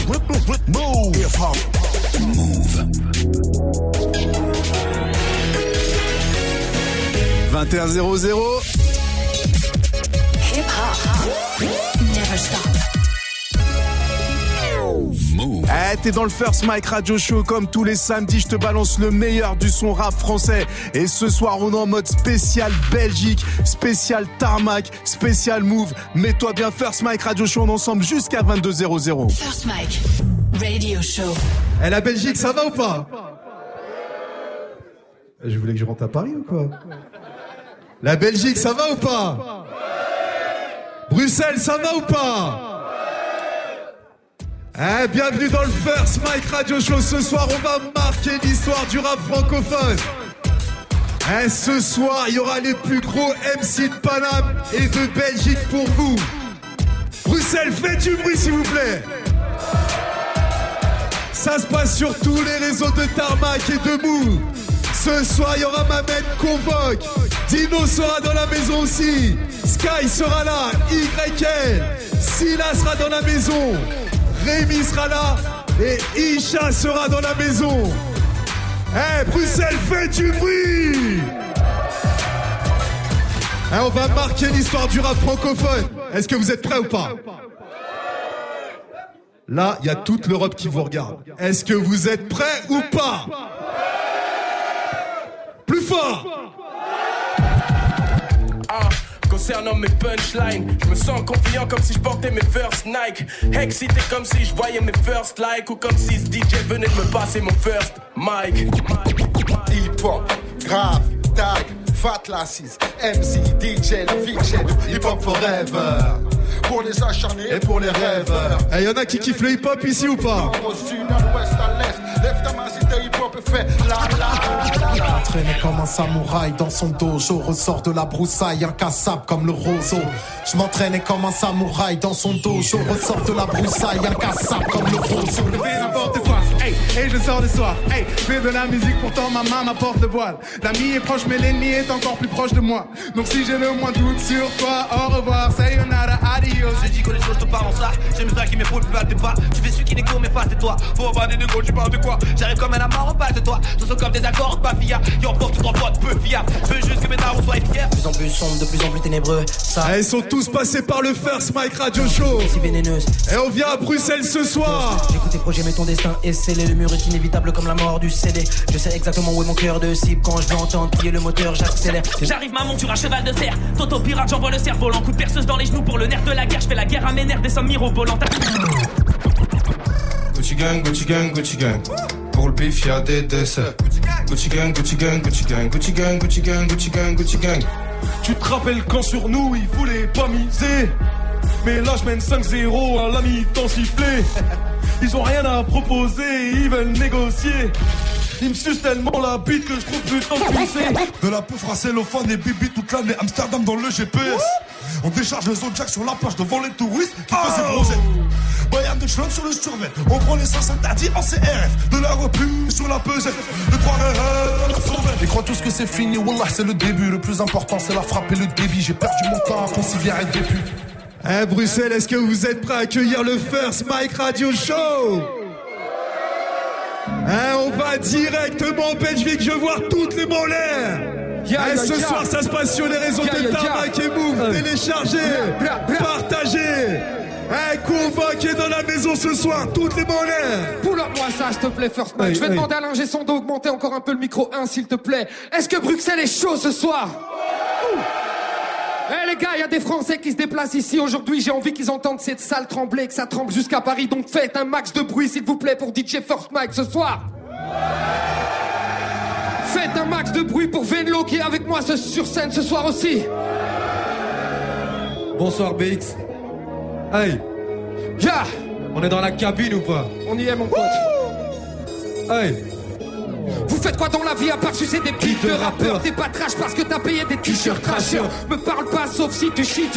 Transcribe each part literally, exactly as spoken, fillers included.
Move. Hip-hop. Move. vingt et un zéro zéro. Hip-hop. Never stop. Move. Eh, t'es dans le First Mike Radio Show comme tous les samedis, je te balance le meilleur du son rap français. Et ce soir, on est en mode spécial Belgique, spécial Tarmac, spécial Move. Mets-toi bien First Mike Radio Show, on est ensemble jusqu'à vingt-deux zéro zéro. First Mike Radio Show. Eh, la Belgique, ça va ou pas? Je voulais que je rentre à Paris ou quoi? La Belgique, ça va ou pas? Bruxelles, ça va ou pas? Eh, bienvenue dans le First Mike Radio Show. Ce soir, on va marquer l'histoire du rap francophone. Eh, ce soir, il y aura les plus gros M C de Paname et de Belgique pour vous. Bruxelles, faites du bruit s'il vous plaît. Ça se passe sur tous les réseaux de Tarmac et de Move. Ce soir, il y aura Mamed Convoque. Dino sera dans la maison aussi. Sky sera là. Y L. Silla sera dans la maison. Rémi sera là. Et Isha sera dans la maison. Eh, hey, Bruxelles, faites du bruit. Hey, on va marquer l'histoire du rap francophone. Est-ce que vous êtes prêts ou pas? Là, il y a toute l'Europe qui vous regarde. Est-ce que vous êtes prêts ou pas? Plus fort! Ah, concernant mes punchlines, je me sens confiant comme si je portais mes first Nike. Excité comme si je voyais mes first likes, ou comme si ce D J venait de me passer mon first mic. Hip-hop, grave, tag, fat lasses, M C, D J, la fiction, hip-hop forever. Pour les acharnés et pour les rêveurs. Eh, y'en a qui kiffent le hip-hop ici ou pas? Au sud, à l'ouest, à l'est, lève ta main si t'es hip-hop et fais la la la. Entraîné comme un samouraï dans son dojo, ressort de la broussaille, incassable comme le roseau. Je m'entraînais comme un samouraï dans son dojo, ressort de la broussaille, incassable comme le roseau. Je fais n'importe quoi, hey, hey, je sors le soir, hey, je fais de la musique, pourtant ma main m'apporte de voile. L'ami est proche, mais l'ennemi est encore plus proche de moi. Donc si j'ai le moins de doute sur toi, au revoir, sayonara, adios. Je dis que les choses te parlent en ça. J'aime ça qui m'épaule, plus mal t'es pas. Tu fais celui qui négo, mais pas tais-toi. Faut avoir des négos, tu parles de quoi? J'arrive comme un amant, pas de toi. Ce sont comme des accords, pas fiables. Qui emportent trois potes peu fiables. Je veux juste que mes darons soient efficaces. De plus en plus sombre, de plus en plus ténébreux. Ça. Ah, ils sont tous passés par le First Mike Radio Show. Si vénéneuse. Et on vient à Bruxelles ce soir. J'écoute tes projets, mais ton destin est scellé. Le mur est inévitable comme la mort du C D. Je sais exactement où est mon cœur de cible. Quand je veux entendre plier le moteur, j'accélère. J'arrive ma monture à cheval de serre. Toto pirate, j'envoie le cerf-volant. Coup de perceuse dans les genoux pour le nerf de la guerre. Je fais la guerre à mes nerfs, des sommes mirobolantes. Gucci gang, Gucci gang, Gucci gang. Pour le bif, y'a des desserts. Gucci gang, Gucci gang, Gucci gang, Gucci gang, Gucci gang, Gucci gang, Gucci gang. Tu te rappelles quand sur nous ils voulaient pas miser, mais là je mène cinq zéro à la mi-temps sifflé. Ils ont rien à proposer, ils veulent négocier. Ils me sucent tellement la bite que je trouve plus le temps de pisser. De la peau cellophane et bibi toute l'année, Amsterdam dans le G P S. On décharge le Zodiac sur la plage devant les touristes qui oh faisaient bronzer. Bayern de Schlum sur le survêt. On prend les sens interdits en C R F. De la repue sur la pesette. De trois rêves. Ils croient tous que c'est fini, wallah c'est le début. Le plus important c'est la frappe et le débit. J'ai perdu mon temps à considérer des putes. Eh Bruxelles, est-ce que vous êtes prêts à accueillir le First Mike Radio Show? Eh, on va directement en Belgique, je veux voir toutes les mains en l'air. Yeah, eh, yeah, ce yeah. soir, ça se passe sur les réseaux yeah, de yeah, Tarmac yeah. et Move. Euh. Téléchargez, yeah, yeah. partagez. Eh, convoquez dans la maison ce soir, toutes les mains en l'air. Pull-up-moi ça, s'il te plaît, First Mike. Hey, je vais hey. demander à l'ingé son d'augmenter encore un peu le micro un, s'il te plaît. Est-ce que Bruxelles est chaud ce soir? Eh hey, les gars, il y a des Français qui se déplacent ici aujourd'hui. J'ai envie qu'ils entendent cette salle trembler, que ça tremble jusqu'à Paris. Donc faites un max de bruit, s'il vous plaît, pour D J First Mike ce soir. Faites un max de bruit pour Venlo qui est avec moi ce, sur scène ce soir aussi. Bonsoir B X. Hey. Yeah. On est dans la cabine ou pas? On y est mon pote. Hey. Vous faites quoi dans la vie à part sucer des pics de rappeurs? T'es pas trash parce que t'as payé des t-shirts cracheurs. Me parle pas sauf si tu chies, tu...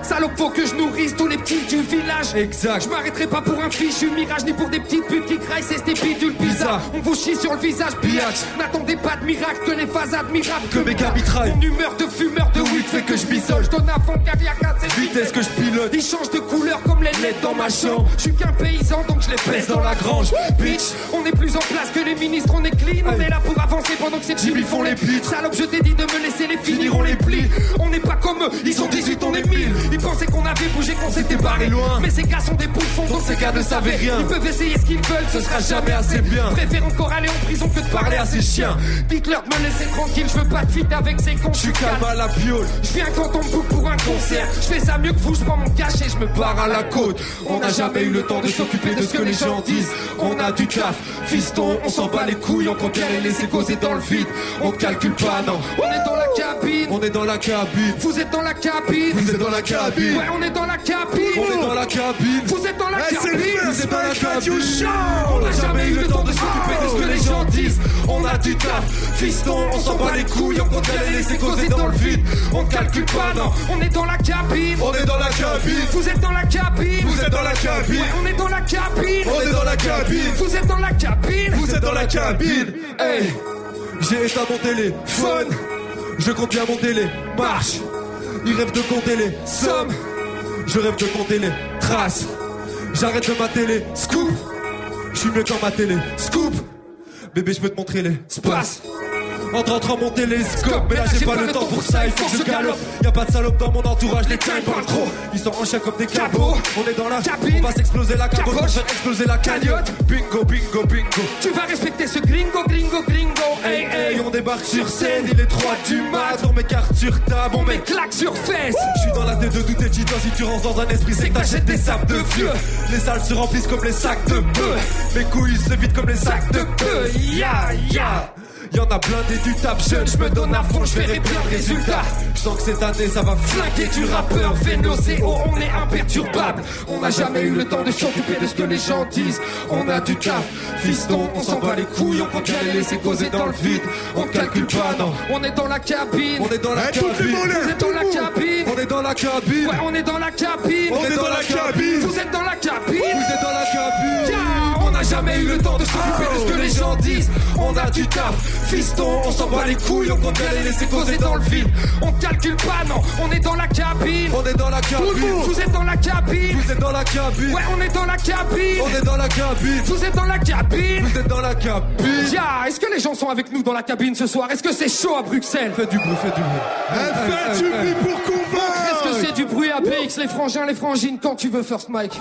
Salope, faut que je nourrisse tous les petits du village. Exact. Je m'arrêterai pas pour un fichu mirage, ni pour des petites putes qui craillent, c'est ces bidules bizarres. On vous chie sur le visage, biatch. N'attendez pas de miracle, que les phases admirables. Que mes gars mitraillent. Mon humeur de fumeur de weed fait que je m'isole. Je donne à fond carrière cassée. Vitesse que je pilote. Ils changent de couleur comme les lettres dans ma chambre. Je suis qu'un paysan donc je les pèse dans la grange. Bitch, on est plus en place que les ministres, on est clean. On est là pour avancer pendant que ces Jimmy font les plis. Salope, je t'ai dit de me laisser, les finiront les plis. On n'est pas comme eux, ils sont dix-huit, on est mille. Ils pensaient qu'on avait bougé, qu'on s'était barré loin. Mais ces gars sont des bouffons, donc ces gars ne savaient rien. Ils peuvent essayer ce qu'ils veulent, ce sera jamais assez bien. Préfère encore aller en prison que de parler à ces chiens. Dites-leur de me laisser tranquille, je veux pas de feat avec ces cons. Je suis calme à la piole. Je viens quand on me boucle pour un concert. Je fais ça mieux que vous, je prends mon cash et je me barre à la côte. On n'a jamais eu le temps de s'occuper de ce que les gens disent. On a du taf, fiston, on s'en bat les couilles. On compte bien les laisser causer dans le vide. On te calcule pas, non. On est dans la cabine. On est dans la cabine. Vous êtes dans la cabine. Vous êtes dans la cabine. Ouais, on est dans la cabine. On est dans la cabine. Vous êtes dans la hey, cabine. Vous êtes dans la cabine. On n'a jamais eu le temps de s'occuper de ce que les gens disent. On a du taf, fiston, on s'en bat les couilles. On compte bien les laisser causer dans le vide. On te calcule pas, non. On est dans la cabine. On est dans la cabine. Vous êtes dans la cabine. Vous êtes dans la cabine. Ouais, on est dans la cabine. On est dans la cabine. Vous êtes dans la cabine. Vous êtes dans la cabine. Hey, j'ai éteint mon téléphone. Je compte bien mon télé. Marche. Il rêve de compter les sommes. Je rêve de compter les traces. J'arrête de ma télé. Scoop. Je suis mieux dans ma télé. Scoop. Bébé, je peux te montrer les spaces. En rentrant mon télescope, mais là j'ai pas le temps pour ça, il faut que je galope. Y'a pas de salope dans mon entourage, les tiens ils parlent trop. Ils sont en chien comme des cabots. On est dans la cabine, on va s'exploser la cabote, on va exploser la cagnotte. Bingo, bingo, bingo. Tu vas respecter ce gringo, gringo, gringo. Hey, hey, on débarque sur scène, il est trois du mat. On met carte sur table, on met claque sur fesses. Je suis dans la tête de tout tes titans, si tu rentres dans un esprit, c'est que t'achètes des sables de vieux. Les salles se remplissent comme les sacs de bœufs. Mes couilles se vident comme les sacs de bœufs. Ya, ya. Y'en a plein des du tap jeune, je me donne à fond, je verrai plein de résultats. Je sens que cette année ça va flinguer du rappeur Vénocéo, on est imperturbable. On n'a jamais eu le temps de s'occuper de ce que les gens disent. On a du taf, fiston, on s'en bat les couilles, on compte bien les laisser causer dans le vide. On calcule pas, non. On est dans la cabine. On est dans la cabine. Vous êtes dans la cabine. On est dans la cabine. Ouais, on est dans la cabine. On est dans la cabine. Vous êtes dans la cabine. Vous êtes dans la cabine. Yeah. On n'a jamais eu le temps de s'occuper de ce que les gens disent. On a du taf, fiston, on s'en bat les couilles, on compte bien les laisser causer dans le vide. On calcule pas, non, on est dans la cabine. On est dans la cabine. Vous êtes dans la cabine. Vous êtes dans la cabine. Ouais, on est dans la cabine. On est dans la cabine. Vous êtes dans la cabine. Vous êtes dans la cabine. Yeah, est-ce que les gens sont avec nous dans la cabine ce soir? Est-ce que c'est chaud à Bruxelles? Faites du bruit, faites du bruit. Faites du bruit pour convaincre. Est-ce que c'est du bruit à B X, les frangins, les frangines, quand tu veux, First Mike?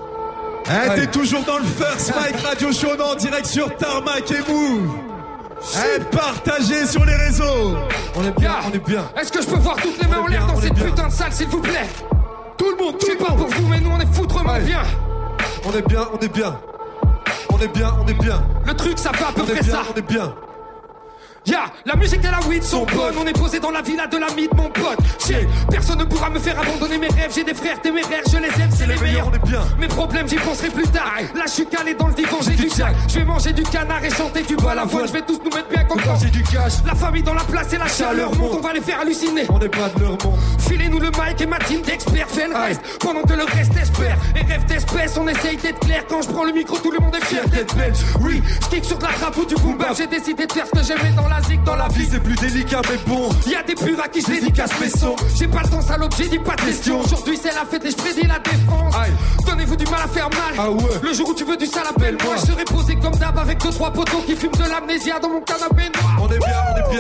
Eh, t'es toujours dans le First Mike Radio Show, en direct sur Tarmac et Move. Eh, partagez sur les réseaux. On est bien, on est bien. Est-ce que je peux voir toutes les mains en l'air dans cette putain de salle, s'il vous plaît? Tout le monde, tout le monde. Je sais pas pour vous, mais nous on est foutrement bien. On est bien, on est bien. On est bien, on est bien. Le truc, ça fait à peu on près est bien, ça. On est bien. Ya, yeah, la musique et la weed sont bonnes. On est posé dans la villa de l'ami de mon pote. J'ai, personne ne pourra me faire abandonner mes rêves. J'ai des frères téméraires, je les aime, c'est les meilleurs. On est bien. Mes problèmes, j'y penserai plus tard. Là, je suis calé dans le divan, j'ai du jack. Je vais manger du canard et chanter du balavoine. Je vais tous nous mettre bien comme quand j'ai du cash. La famille dans la place et la chaleur monte. On va les faire halluciner. On n'est pas de leur monde. Filez-nous le mic et ma team d'experts fait le reste. Pendant que le reste espère. Et rêve d'espèce, on essaye d'être clair. Quand je prends le micro, tout le monde est fier d'être belge. Oui, je kick sur de la rap ou du boom bap. J'ai décidé de faire ce que j'aimais dans la zik, dans la vie. C'est plus délicat mais bon. Y'a des purs à qui je dédicace mes sons. J'ai pas le temps salope, j'ai dit pas de question. Aujourd'hui c'est la fête et je prédis la défense. Aïe. Donnez-vous du mal à faire mal. Ah ouais. Le jour où tu veux du sale, appelle-moi. Je serai posé comme d'hab avec deux trois poteaux qui fument de l'amnésia dans mon canapé noir. On est bien, on est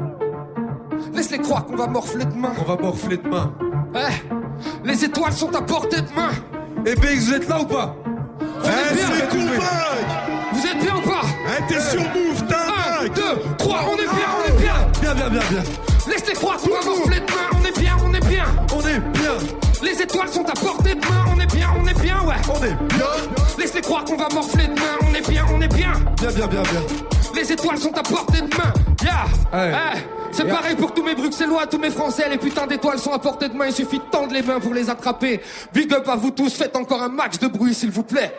bien. Laisse-les croire qu'on va morfler demain. On va morfler demain. Eh, les étoiles sont à portée de main. Et B X, vous êtes là ou pas? On est bien, c'est convainc. Vous êtes bien ou pas? Eh, t'es sur Move, t'as un, deux, trois, on est bien, on est bien. Bien, bien, bien, bien. Laisse-les croire qu'on va morfler demain. On est bien, on est bien. On est bien. Les étoiles sont à portée de main. On est bien, on est bien, ouais. On est bien. Laisse-les croire qu'on va morfler demain. On est bien, on est bien. Bien, bien, bien, bien. Les étoiles sont à portée de main. Yeah. Hey. Hey. C'est yeah. Pareil pour tous mes Bruxellois, tous mes Français. Les putains d'étoiles sont à portée de main. Il suffit de tendre les mains pour les attraper. Big up à vous tous. Faites encore un max de bruit, s'il vous plaît.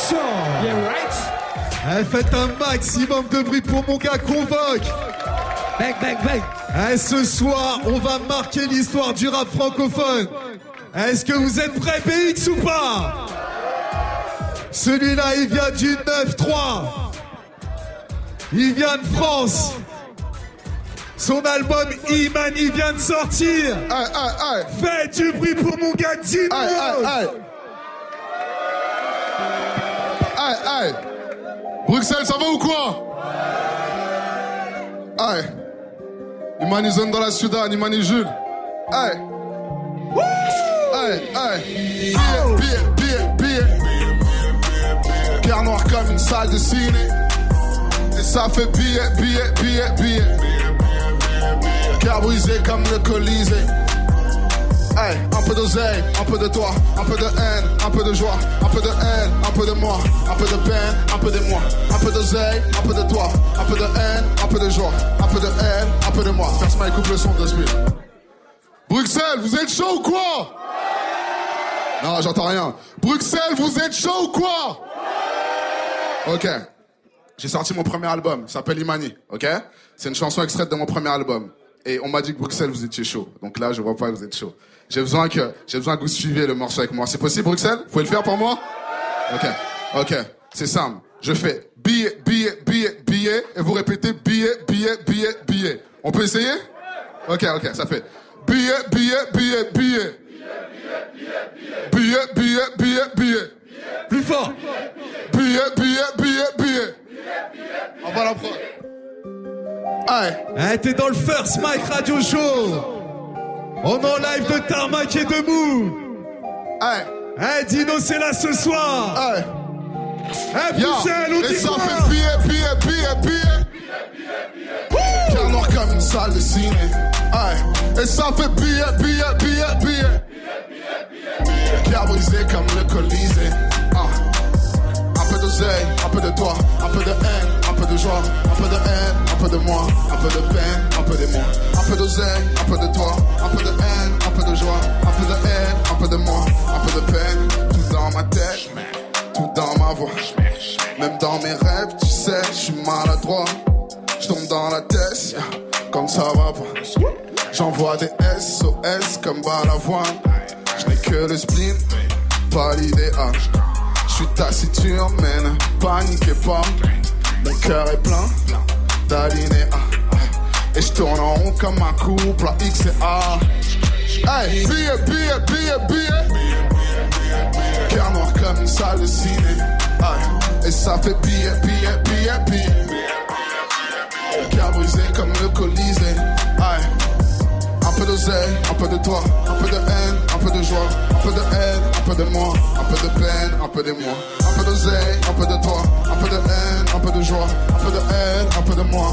Yeah, right. Eh, faites un maximum de bruit pour mon gars Convoque. Bang, bang, bang. Et ce soir, on va marquer l'histoire du rap francophone. Est-ce que vous êtes prêts, B X ou pas? Celui-là, il vient du neuf trois. Il vient de France. Son album Iman, il vient de sortir. Aïe, aïe, aïe. Faites du bruit pour mon gars Dino. Aïe, aïe, aïe. Aïe, aïe. Bruxelles, ça va ou quoi? Aïe. Imani zone dans la Sudan, Imani Jules. Aïe. Aïe, aïe. Billet, billet, billet, billet. Pierre noir comme une salle de ciné. Et ça fait billet, billet, billet, billet. Cœur brisé comme le Colisée. Hey, un peu d'oseille, un peu de toi, un peu de haine, un peu de joie, un peu de haine, un peu de moi, un peu de peine, un peu de moi, un peu d'oseille, un peu de toi, un peu de haine, un peu de joie, un peu de haine, un peu de moi. Ferme-moi et coupe le son de ce minutes. Bruxelles, vous êtes chaud ou quoi? Non, j'entends rien. Bruxelles, vous êtes chaud ou quoi? Ok. J'ai sorti mon premier album, ça s'appelle Imani, ok? C'est une chanson extraite de mon premier album. Et on m'a dit que Bruxelles, vous étiez chaud. Donc là, je vois pas que vous êtes chaud. J'ai besoin que, j'ai besoin que vous suiviez le morceau avec moi. C'est possible, Bruxelles? Vous pouvez le faire pour moi? Ok. Ok. C'est simple. Je fais billet, billet, billet, billet. Et vous répétez billet, billet, billet, billet. On peut essayer? Ok, ok. Ça fait billet, billet, billet, billet. Billet, billet, billet, billet. Plus fort. Billet, billet, billet, billet. On va la prendre. Aïe. Eh, t'es dans le First Mike Radio Show. On est en live de Tarmac et de Mou. Aïe. Eh, Dino, c'est là ce soir. Aïe. Eh, Bruxelles, on dit et ça quoi? fait billet, billet, billet, billet. Cœur noir comme une salle de ciné. Aïe. Et ça fait billet, billet, billet, billet. Cœur brisé comme le Colisée. Ah. Un peu d'oseille, un peu de toi, un peu de haine, un peu de joie, un peu de haine, un peu de moi, un peu de peine, un peu de moi, un peu d'oseille, un peu de toi, un peu de haine, un peu de joie, un peu de haine, un peu de moi, un peu de peine, tout dans ma tête, tout dans ma voix, même dans mes rêves, tu sais, je suis maladroit, je tombe dans la tête, comme ça va pas, j'envoie des S O S comme Balavoine, je n'ai que le spleen, pas l'idéal. Je suis taciturne, mais ne paniquez pas. Mon cœur est plein d'alinéas. Et je tourne en rond comme un couple à X et A. Hey, billet, billet, billet, billet. Cœur noir comme une salle de ciné. Hey, et ça fait billet, billet, billet, billet. Cœur brisé comme le Colisée. Hey. Un peu d'oseille, un peu de toi, un peu de haine, un peu de joie, un peu de haine, un peu de moi, un peu de peine, un peu de moi, un peu d'oseille, un peu de toi, un peu de haine, un peu de joie, un peu de haine, un peu de moi.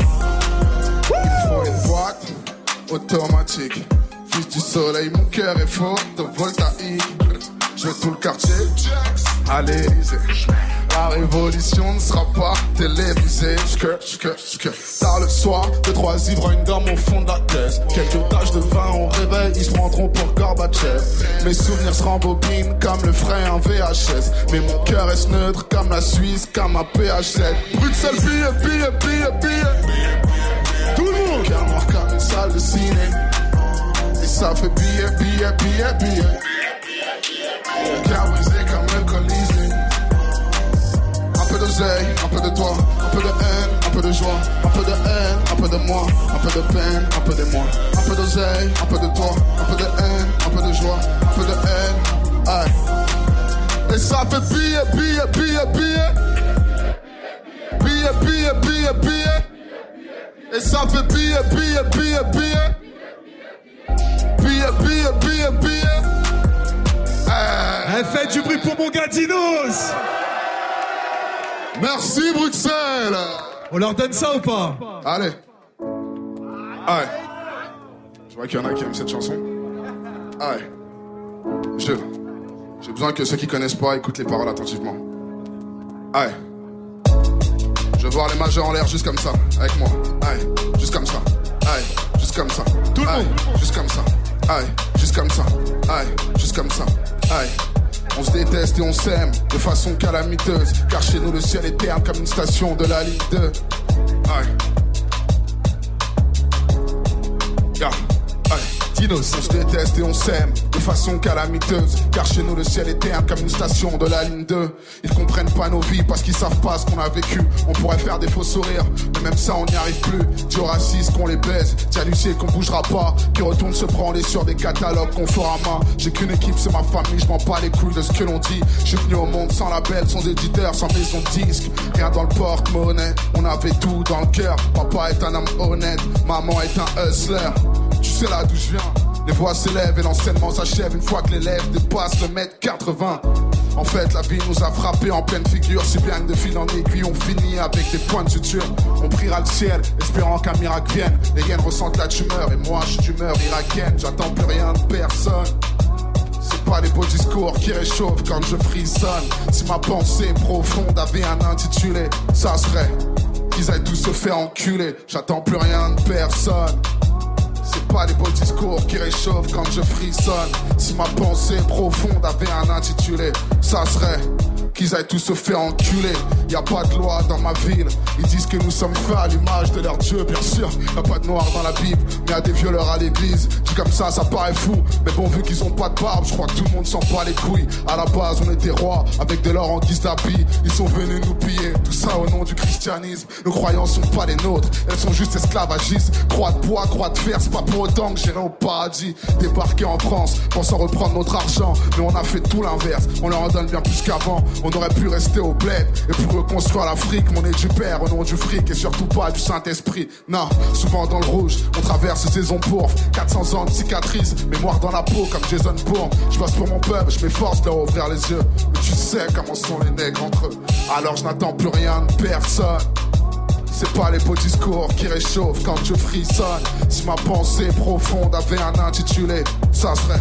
Il faut une boîte automatique. Fils du soleil, mon cœur est photovoltaïque. Je veux tout le quartier à l'Élysée. La révolution ne sera pas télévisée. Skirt, skirt, skirt. Tard le soir, deux, trois ivrognes dorment au fond de la caisse. Quelques taches de vin au réveil, ils se prendront pour Gorbatchev. Mes souvenirs se rembobinent comme le frein en V H S. Mais mon cœur reste neutre comme la Suisse, comme un P H sept. Bruxelles, billet, billet, billet, billet. Tout le monde. Cœur noir comme une salle de ciné. Et ça fait billet, billet, billet, billet. Cœur brisé comme le Colisée. Un peu d'oseille, un peu de toi, un peu de haine, un peu de joie, un peu de haine, un peu de moi, un peu de peine, un peu de moi, un peu d'oseille, un peu de toi, un peu de haine, un peu de joie, un peu de haine. Aïe. Et ça fait billet, billet, billet, billet. Billet, billet, billet, billet. Et ça fait billet, billet, billet, billet. Billet, billet, billet, billet. Eh, faites du bruit pour mon gars Dinos. Merci Bruxelles. On leur donne ça ou pas? Allez. Allez. Je vois qu'il y en a qui aiment cette chanson. Allez. Je. J'ai besoin que ceux qui connaissent pas écoutent les paroles attentivement. Allez. Je veux voir les majeurs en l'air juste comme ça, avec moi. Allez. Juste comme ça. Allez. Juste comme ça. Tout le monde. Juste comme ça. Allez. Juste comme ça. Allez. Juste comme ça. Allez. On se déteste et on s'aime de façon calamiteuse. Car chez nous le ciel est terne comme une station de la ligne deux. Aïe. Dinos. On se déteste et on s'aime de façon calamiteuse, car chez nous le ciel est terne comme une station de la ligne deux. Ils comprennent pas nos vies parce qu'ils savent pas ce qu'on a vécu. On pourrait faire des faux sourires, mais même ça on n'y arrive plus. Dis aux racistes qu'on les baise, dis à Lucie qu'on bougera pas, qui retourne se branler sur des catalogues qu'on fera main. J'ai qu'une équipe, c'est ma famille, je m'en bats les couilles de ce que l'on dit. Je suis venu au monde sans label, sans éditeur, sans maison de disque. Rien dans le porte-monnaie, on avait tout dans le cœur. Papa est un homme honnête, maman est un hustler. Tu sais là d'où je viens, les voix s'élèvent et l'enseignement s'achève une fois que l'élève dépasse le mètre quatre-vingts. En fait la vie nous a frappé en pleine figure, si bien que de fil en aiguille on finit avec des points de suture. On priera le ciel, espérant qu'un miracle vienne. Les hyènes ressentent la tumeur et moi je suis d'humeur irakienne. J'attends plus rien de personne. C'est pas les beaux discours qui réchauffent quand je frissonne. Si ma pensée profonde avait un intitulé, ça serait qu'ils aillent tous se faire enculer. J'attends plus rien de personne. C'est pas les beaux discours qui réchauffent quand je frissonne. Si ma pensée profonde avait un intitulé, ça serait qu'ils aillent tous se faire enculer. Y'a pas de loi dans ma ville. Ils disent que nous sommes faits à l'image de leur Dieu, bien sûr. Y'a pas de noir dans la Bible, mais y'a des violeurs à l'église. Dit comme ça, ça paraît fou. Mais bon, vu qu'ils ont pas de barbe, je crois que tout le monde s'en bat les couilles. À la base, on était rois, avec de l'or en guise d'habit. Ils sont venus nous piller, tout ça au nom du christianisme. Nos croyances sont pas les nôtres, elles sont juste esclavagistes. Croix de bois, croix de fer, c'est pas pour autant que j'irai au paradis. Débarquer en France, pensant reprendre notre argent. Mais on a fait tout l'inverse, on leur en donne bien plus qu'avant. On aurait pu rester au bled et puis reconstruire l'Afrique. Mon nez du père au nom du fric et surtout pas du Saint-Esprit. Non, souvent dans le rouge, on traverse saison pourpre. quatre cents ans de cicatrices, mémoire dans la peau comme Jason Bourne. Je passe pour mon peuple, je m'efforce de leur ouvrir les yeux. Mais tu sais comment sont les nègres entre eux. Alors je n'attends plus rien de personne. C'est pas les beaux discours qui réchauffent quand je frissonne. Si ma pensée profonde avait un intitulé, ça serait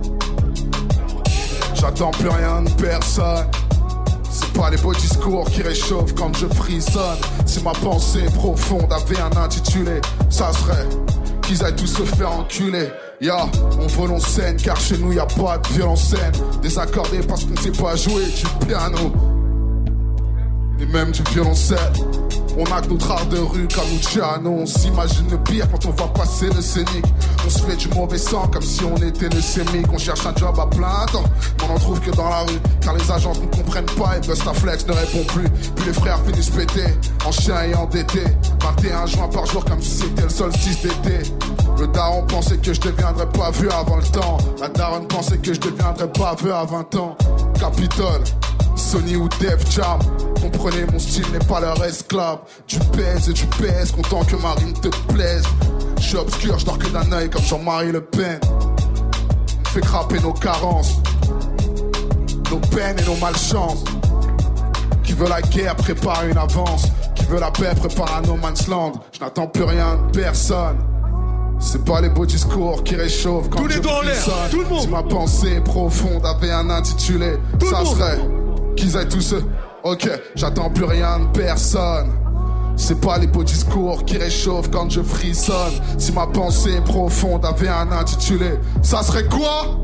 j'attends plus rien de personne. C'est pas les beaux discours qui réchauffent quand je frissonne. Si ma pensée profonde avait un intitulé, ça serait qu'ils aillent tous se faire enculer. Ya, yeah, on vole en scène car chez nous y'a pas de violoncelle. Désaccordé parce qu'on sait pas jouer du piano ni même du violoncelle. On a que notre art de rue comme Luciano. On s'imagine le pire quand on va passer le scénic. On se fait du mauvais sang comme si on était le sémique. On cherche un job à plein temps, mais on n'en trouve que dans la rue. Car les agents ne comprennent pas et Bustaflex ne répond plus. Puis les frères finissent pétés, en chien et endettés. vingt et un juin par jour comme si c'était le solstice d'été. Le daron pensait que je deviendrais pas vieux avant le temps. La daronne pensait que je deviendrais pas vieux à vingt ans. Capitole, Sony ou Def Jam, comprenez mon style n'est pas leur esclave. Tu pèses et tu pèses, content que ma rime te plaise. Je suis obscur, je dors que d'un œil comme Jean-Marie Le Pen. Fait craper nos carences, nos peines et nos malchances. Qui veut la guerre prépare une avance. Qui veut la paix prépare un no man's land. Je n'attends plus rien de personne. C'est pas les beaux discours qui réchauffent quand tous je les doigts en l'air, tout le monde. Si ma pensée profonde avait un intitulé, tout ça serait qu'ils aillent tous se... Ok, j'attends plus rien de personne. C'est pas les beaux discours qui réchauffent quand je frissonne. Si ma pensée profonde avait un intitulé, ça serait quoi?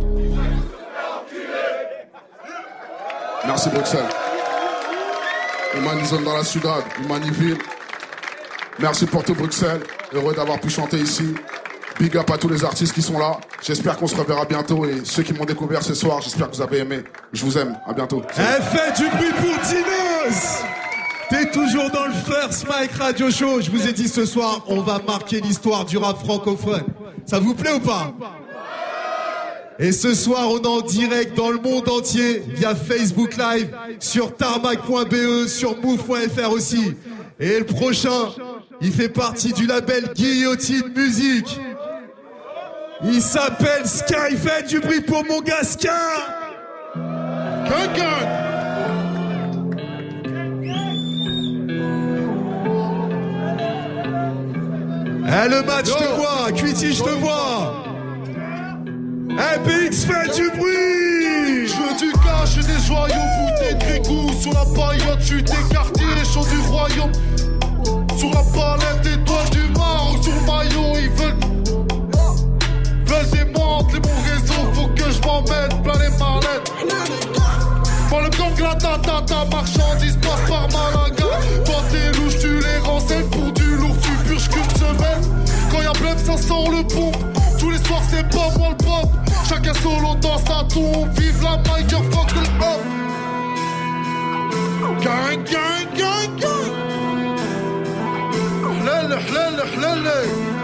Merci Bruxelles. Humanizone dans la Ciudad, Humaniville. Merci Porto Bruxelles, heureux d'avoir pu chanter ici. Big up à tous les artistes qui sont là. J'espère qu'on se reverra bientôt. Et ceux qui m'ont découvert ce soir, j'espère que vous avez aimé. Je vous aime. À bientôt. Eh, faites du bruit pour Dinos. T'es toujours dans le First Mike Radio Show. Je vous ai dit ce soir, on va marquer l'histoire du rap francophone. Ça vous plaît ou pas? Et ce soir, on est en direct dans le monde entier via Facebook Live, sur tarmac point b e, sur move point f r aussi. Et le prochain, il fait partie du label Guillotine Musique. Il s'appelle Sky. Faites du bruit pour mon gars Sky. Gang gang. Eh le match, je te vois. Quitty, je te vois. Eh P X, faites du bruit. Je veux du cash et des joyaux, bouteilles de Grégou. Sur la paillote, je suis quartiers, les champs du royaume. Sur la palette, étoile du Maroc. Sur le maillot, ils veulent veulent des montres, les bons réseaux. Faut que je m'en mette plein les mallettes. Moi le gang, la tata, ta marchandise passe par Malaga. Toi t'es louche, tu les renseignes pour du lourd. Tu purges qu'une semaine. Quand y'a plein, ça sent le pompe. Tous les soirs c'est pas moi le pop. Chacun solo dans sa tombe. Vive la Michael fuck le hop. Gang gang gang gang. Hlele hlele hlele.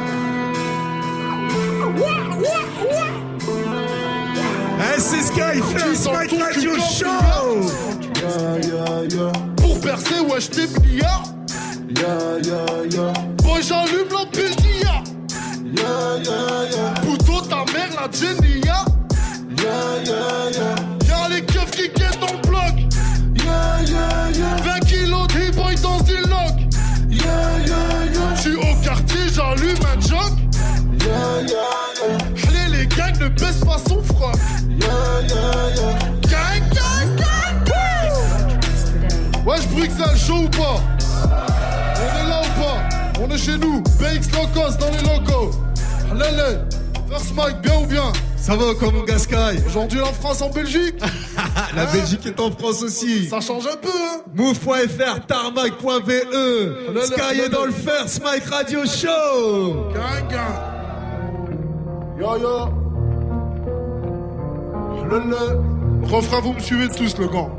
Eh c'est Sky, First Mike Radio Show. Yeah, yeah, yeah. Pour percer, ouais, j't'ai billard. Yeah, yeah, yeah. Boy, j'allume la pédia. Yeah, yeah, yeah. Poutot, ta mère, la Jenny, yeah. Yeah, yeah, yeah. Y'a les keufs qui quittent dans le bloc. Yeah, yeah, yeah. vingt kilos de boy dans une lock. Yeah, yeah, yeah. J'suis au quartier, j'allume un jog. Yeah, yeah, yeah. J'lais les gangs ne baisse pas son froc. Yeah, yeah, yeah. Gang, gang, gang, gang. Wesh, Bruxelles, chaud ou pas? On est là ou pas? On est chez nous, B X Locos dans les locaux. Lélé, First Mike, bien ou bien? Ça va comme mon gars Sky? Aujourd'hui la France en Belgique. La hein? Belgique est en France aussi. Ça change un peu hein. Move point F R, tarmac point B E. Lélé, Sky lélé. est dans le First Mike Radio Show. Gang, gang. Yo, yo. Lélé. Refrain, vous me suivez tous le gant.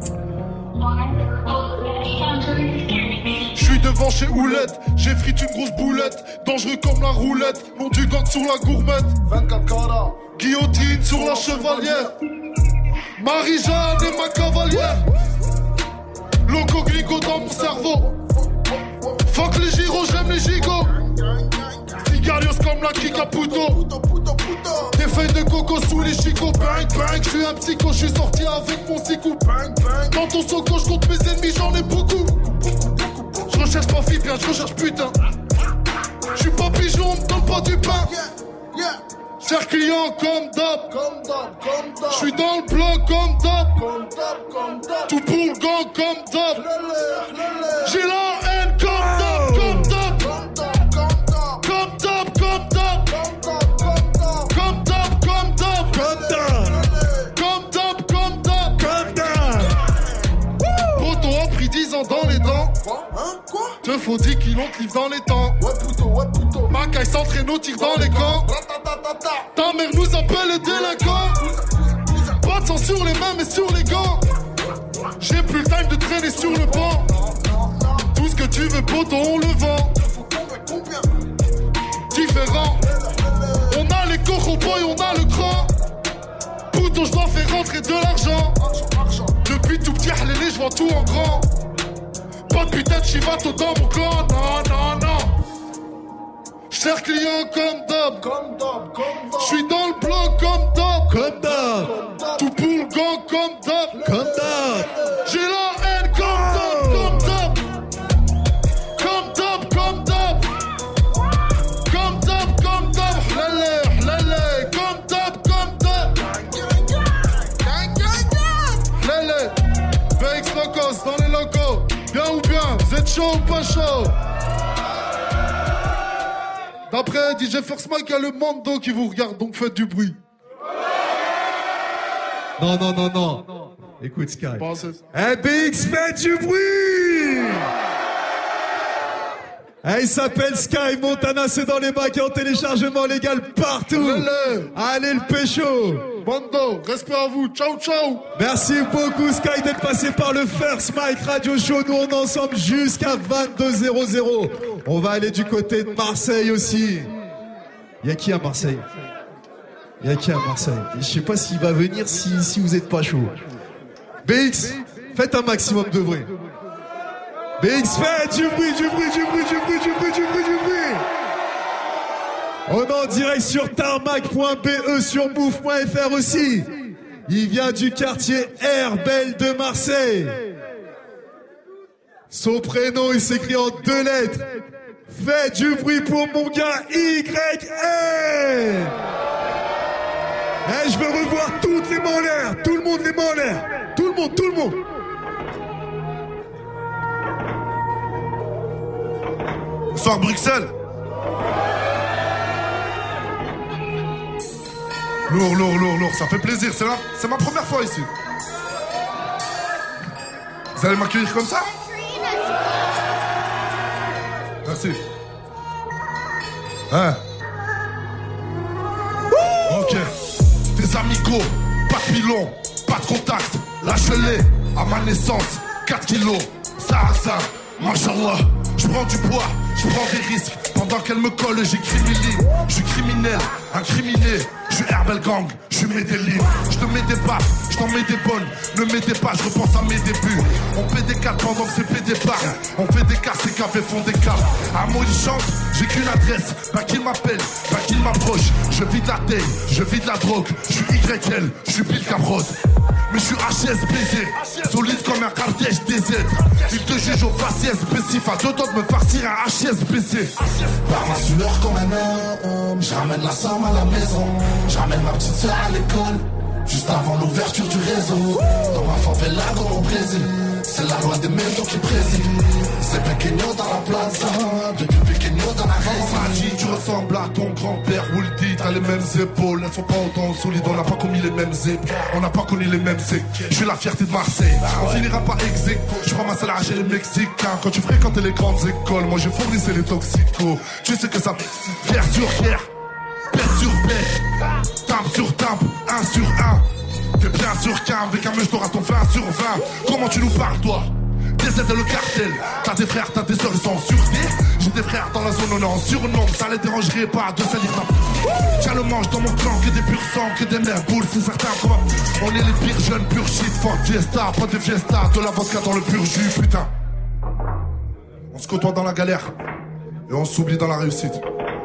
J'suis devant chez Houlette, j'ai frite une grosse boulette. Dangereux comme la roulette, nom du gang sur la gourmette. vingt-quatre carats. Guillotine sur la chevalière. Marie-Jeanne et ma cavalière. Loco glico dans mon cerveau. Fuck les gyros, j'aime les gigots. Cigarios comme la Kikaputo. Des feuilles de coco sous les chicots. Bang bang, j'suis un psycho, j'suis sorti avec mon sicou. Bang bang. Dans ton soco, j'compte mes ennemis, j'en ai beaucoup. J'recherche pas fille bien, j'recherche putain. J'suis pas pigeon, on me donne pas du pain. Cher client comme d'hab. J'suis dans le bloc comme d'hab. Tout pour le gang comme d'hab. J'ai la haine comme d'hab, comme d'hab. Comme d'hab, comme d'hab. Comme d'hab, comme d'hab. Comme d'hab. Comme d'hab, comme d'hab. Comme d'hab. Poto a pris dix ans dans les dents. Te faut dix kilos de livre dans les temps. Macaille s'entraîne au tir dans les camps. Ta mère nous appelle les délinquants. Pas de sang sur les mains mais sur les gants. J'ai plus le time de traîner sur le banc. Tout ce que tu veux poto on le vend. Différent. On a les cochons boy, on a le grand. Pouton je dois faire rentrer de l'argent. Depuis tout petit halélé je vois tout en grand. Pas de putain de chivato dans mon clan. Non non non. Cher client comme d'hab. J'suis dans le bloc comme d'hab. Comme d'hab. Tout pour le gang comme d'hab. Comme d'hab. J'ai la haine comme d'hab. Comme d'hab. Comme d'hab, comme d'hab. Comme d'hab, comme d'hab. Hlélé, hlélé. Comme d'hab, comme d'hab. Hlélé. B X Locos dans les locaux. Bien ou bien, vous êtes chaud ou pas chaud? D'après D J First Mike, il y a le Mando qui vous regarde, donc faites du bruit. Non, non, non, non. Écoute Sky. Eh, B X, faites du bruit. Eh, il s'appelle Sky Montana, c'est dans les bacs en téléchargement légal partout. Allez, Allez le pécho. Mando, respect à vous, ciao ciao. Merci beaucoup Sky d'être passé par le First Mike Radio Show. Nous on est ensemble jusqu'à vingt-deux heures. On va aller du côté de Marseille aussi. Y'a qui à Marseille? Y'a qui à Marseille? Je sais pas s'il va venir si, si vous êtes pas chaud. B X, faites un maximum de bruit. B X, faites du bruit, du bruit, du bruit, du bruit, du bruit, du bruit, du bruit. On est en direct sur tarmac point B E, sur move point F R aussi. Il vient du quartier Herbel de Marseille. Son prénom, il s'écrit en deux lettres. Faites du bruit pour mon gars Y N. Eh, je veux revoir toutes les mains en l'air. Tout le monde les mains en l'air. Tout le monde, tout le monde. Bonsoir Bruxelles. Lourd, lourd, lourd, lourd, ça fait plaisir, c'est là, c'est ma première fois ici. Vous allez m'accueillir comme ça? Merci. Hein? Wouh! Mes amigos, pas de pilon, pas de contact. Lâche-les, à ma naissance, quatre kilos. Sarrasin, machallah, je prends du poids, je prends des risques. Pendant qu'elle me colle, j'écris mes lignes. Je suis criminel, incriminé. Je suis Herbal Gang, je suis Medellin. Je te mets des baffes, je t'en mets des bonnes. Ne m'aidez pas, je repense à mes débuts. On fait des cartes pendant que c'est P D parle. On fait des cartes, ces cafés font des cartes. Un mot il chante, j'ai qu'une adresse. Pas qu'il m'appelle, pas qu'il m'approche. Je vide la tête, je vide la drogue. Je suis Y L, je suis Bill Cabrod. Mais je suis H S B Z, solide comme un Kardèche D Z. Il te juge au faciès spécif, à deux doigts de me farcir un H S B C. Par ma sueur comme un homme, je ramène la somme à la maison. Je ramène ma petite soeur à l'école, juste avant l'ouverture du réseau. Dans ma favela comme au Brésil, c'est la loi des métaux qui préside. C'est pequeño dans la plaza, depuis pequeño dans la race. On m'a dit tu ressembles à ton grand-père Wooldy. T'as les mêmes épaules, elles sont pas autant solides. On n'a pas commis les mêmes épaules, on n'a pas connu les mêmes équipes. Je suis la fierté de Marseille, on finira par exec. Je prends ma salaire chez les Mexicains. Quand tu fréquentes les grandes écoles, moi je fournissais les toxicos. Tu sais que ça pierre sur pierre, père sur père, tape sur tape, un sur un. T'es bien sûr qu'avec un meuche t'auras ton vingt sur vingt. Comment tu nous parles toi? D Z de le cartel. T'as des frères, t'as des soeurs, ils sont en sûreté. J'ai des frères dans la zone, on est en surnom. Ça les dérangerait pas de salir ta... Tiens le manche dans mon clan, que des purs sangs, que des mères boules. C'est certain qu'on va... On est les pires jeunes, pur shit, fuck fiesta. Pas de fiesta, de la vodka dans le pur jus, putain. On se côtoie dans la galère et on s'oublie dans la réussite.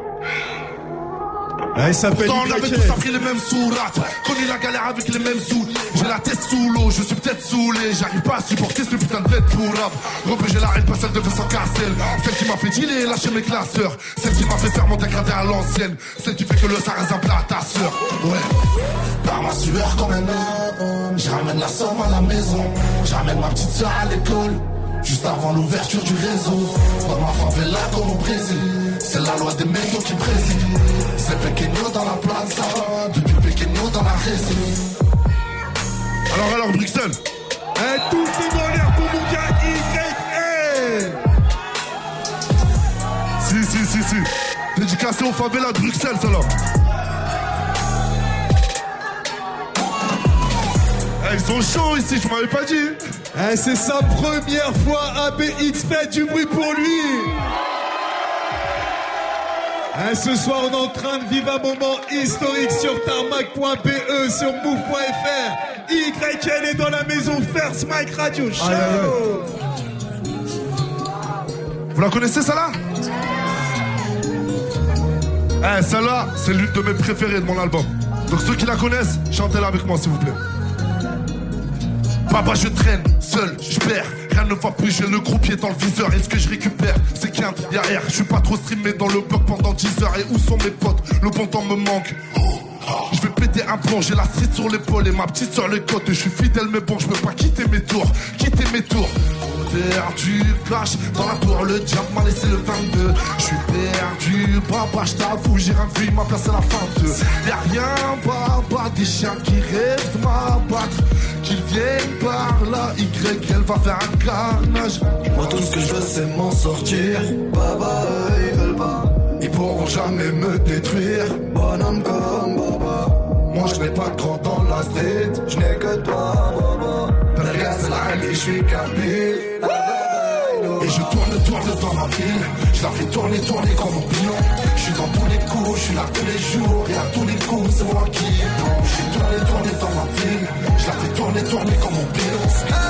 Ah, il s'appelle Pourtant on avait tous appris les mêmes sourates, connu la galère avec les mêmes sous. J'ai la tête sous l'eau, je suis peut-être saoulé. J'arrive pas à supporter ce putain de tête pour rap. Repris j'ai la haine, pas celle de Vincent Cassel. Celle qui m'a fait dealer et lâcher mes classeurs. Celle qui m'a fait faire mon dégradé à l'ancienne. Celle qui fait que le sarrasin plat à ta sœur. Ouais. Par ma sueur comme un homme, je ramène la somme à la maison. Je ramène ma petite soeur à l'école, juste avant l'ouverture du réseau. Dans ma favela comme au Brésil, c'est la loi des métaux qui préside. C'est pequeño dans la plaza, depuis pequeño dans la résine. Alors alors Bruxelles, eh, tout est dans l'air pour mon gars Y L. Si si si si, dédicacé aux favelas de Bruxelles ça là. Eh, ils sont chauds ici, je m'avais pas dit. Eh, c'est sa première fois à B X, faites du bruit pour lui. Eh, ce soir, on est en train de vivre un moment historique sur tarmac point b e, sur move point f r. Y L est dans la maison, First Mike Radio Show. Aïe, aïe, aïe. Vous la connaissez, celle-là? Eh, celle-là, c'est l'une de mes préférées de mon album. Donc ceux qui la connaissent, chantez-la avec moi, s'il vous plaît. Papa, je traîne, seul, je perds. Rien ne va plus, j'ai le gros pied dans le viseur. Et ce que je récupère, c'est qu'il y a un derrière. Je suis pas trop streamé dans le bloc pendant dix heures. Et où sont mes potes? Le bon temps me manque. Je vais péter un plomb, j'ai la street sur l'épaule et ma petite sur les côtes. Je suis fidèle mais bon, je peux pas quitter mes tours. Quitter mes tours. Perdu, cash dans la tour, le diable m'a laissé le vingt-deux. Je suis perdu, papa, je t'avoue, j'ai rien vu, il m'a placé la fin de. Y'a rien, papa, des chiens qui rêvent de m'abattre. Qu'ils viennent par là, Y, elle va faire un carnage. Moi tout ce que je veux c'est m'en sortir. Baba, ils veulent pas, ils pourront jamais me détruire. Bonhomme comme Baba, moi je n'ai pas de grand dans la street. Je n'ai que toi, Baba. Regarde la je suis capé. Et je tourne, tourne dans ma ville. Je la fais tourner, tourner comme mon pilon. Je suis dans tous les coups, je suis là tous les jours. Et à tous les coups, c'est moi qui prends. Je suis tourné, tourné dans ma ville. Je la fais tourner, tourner comme mon pilon.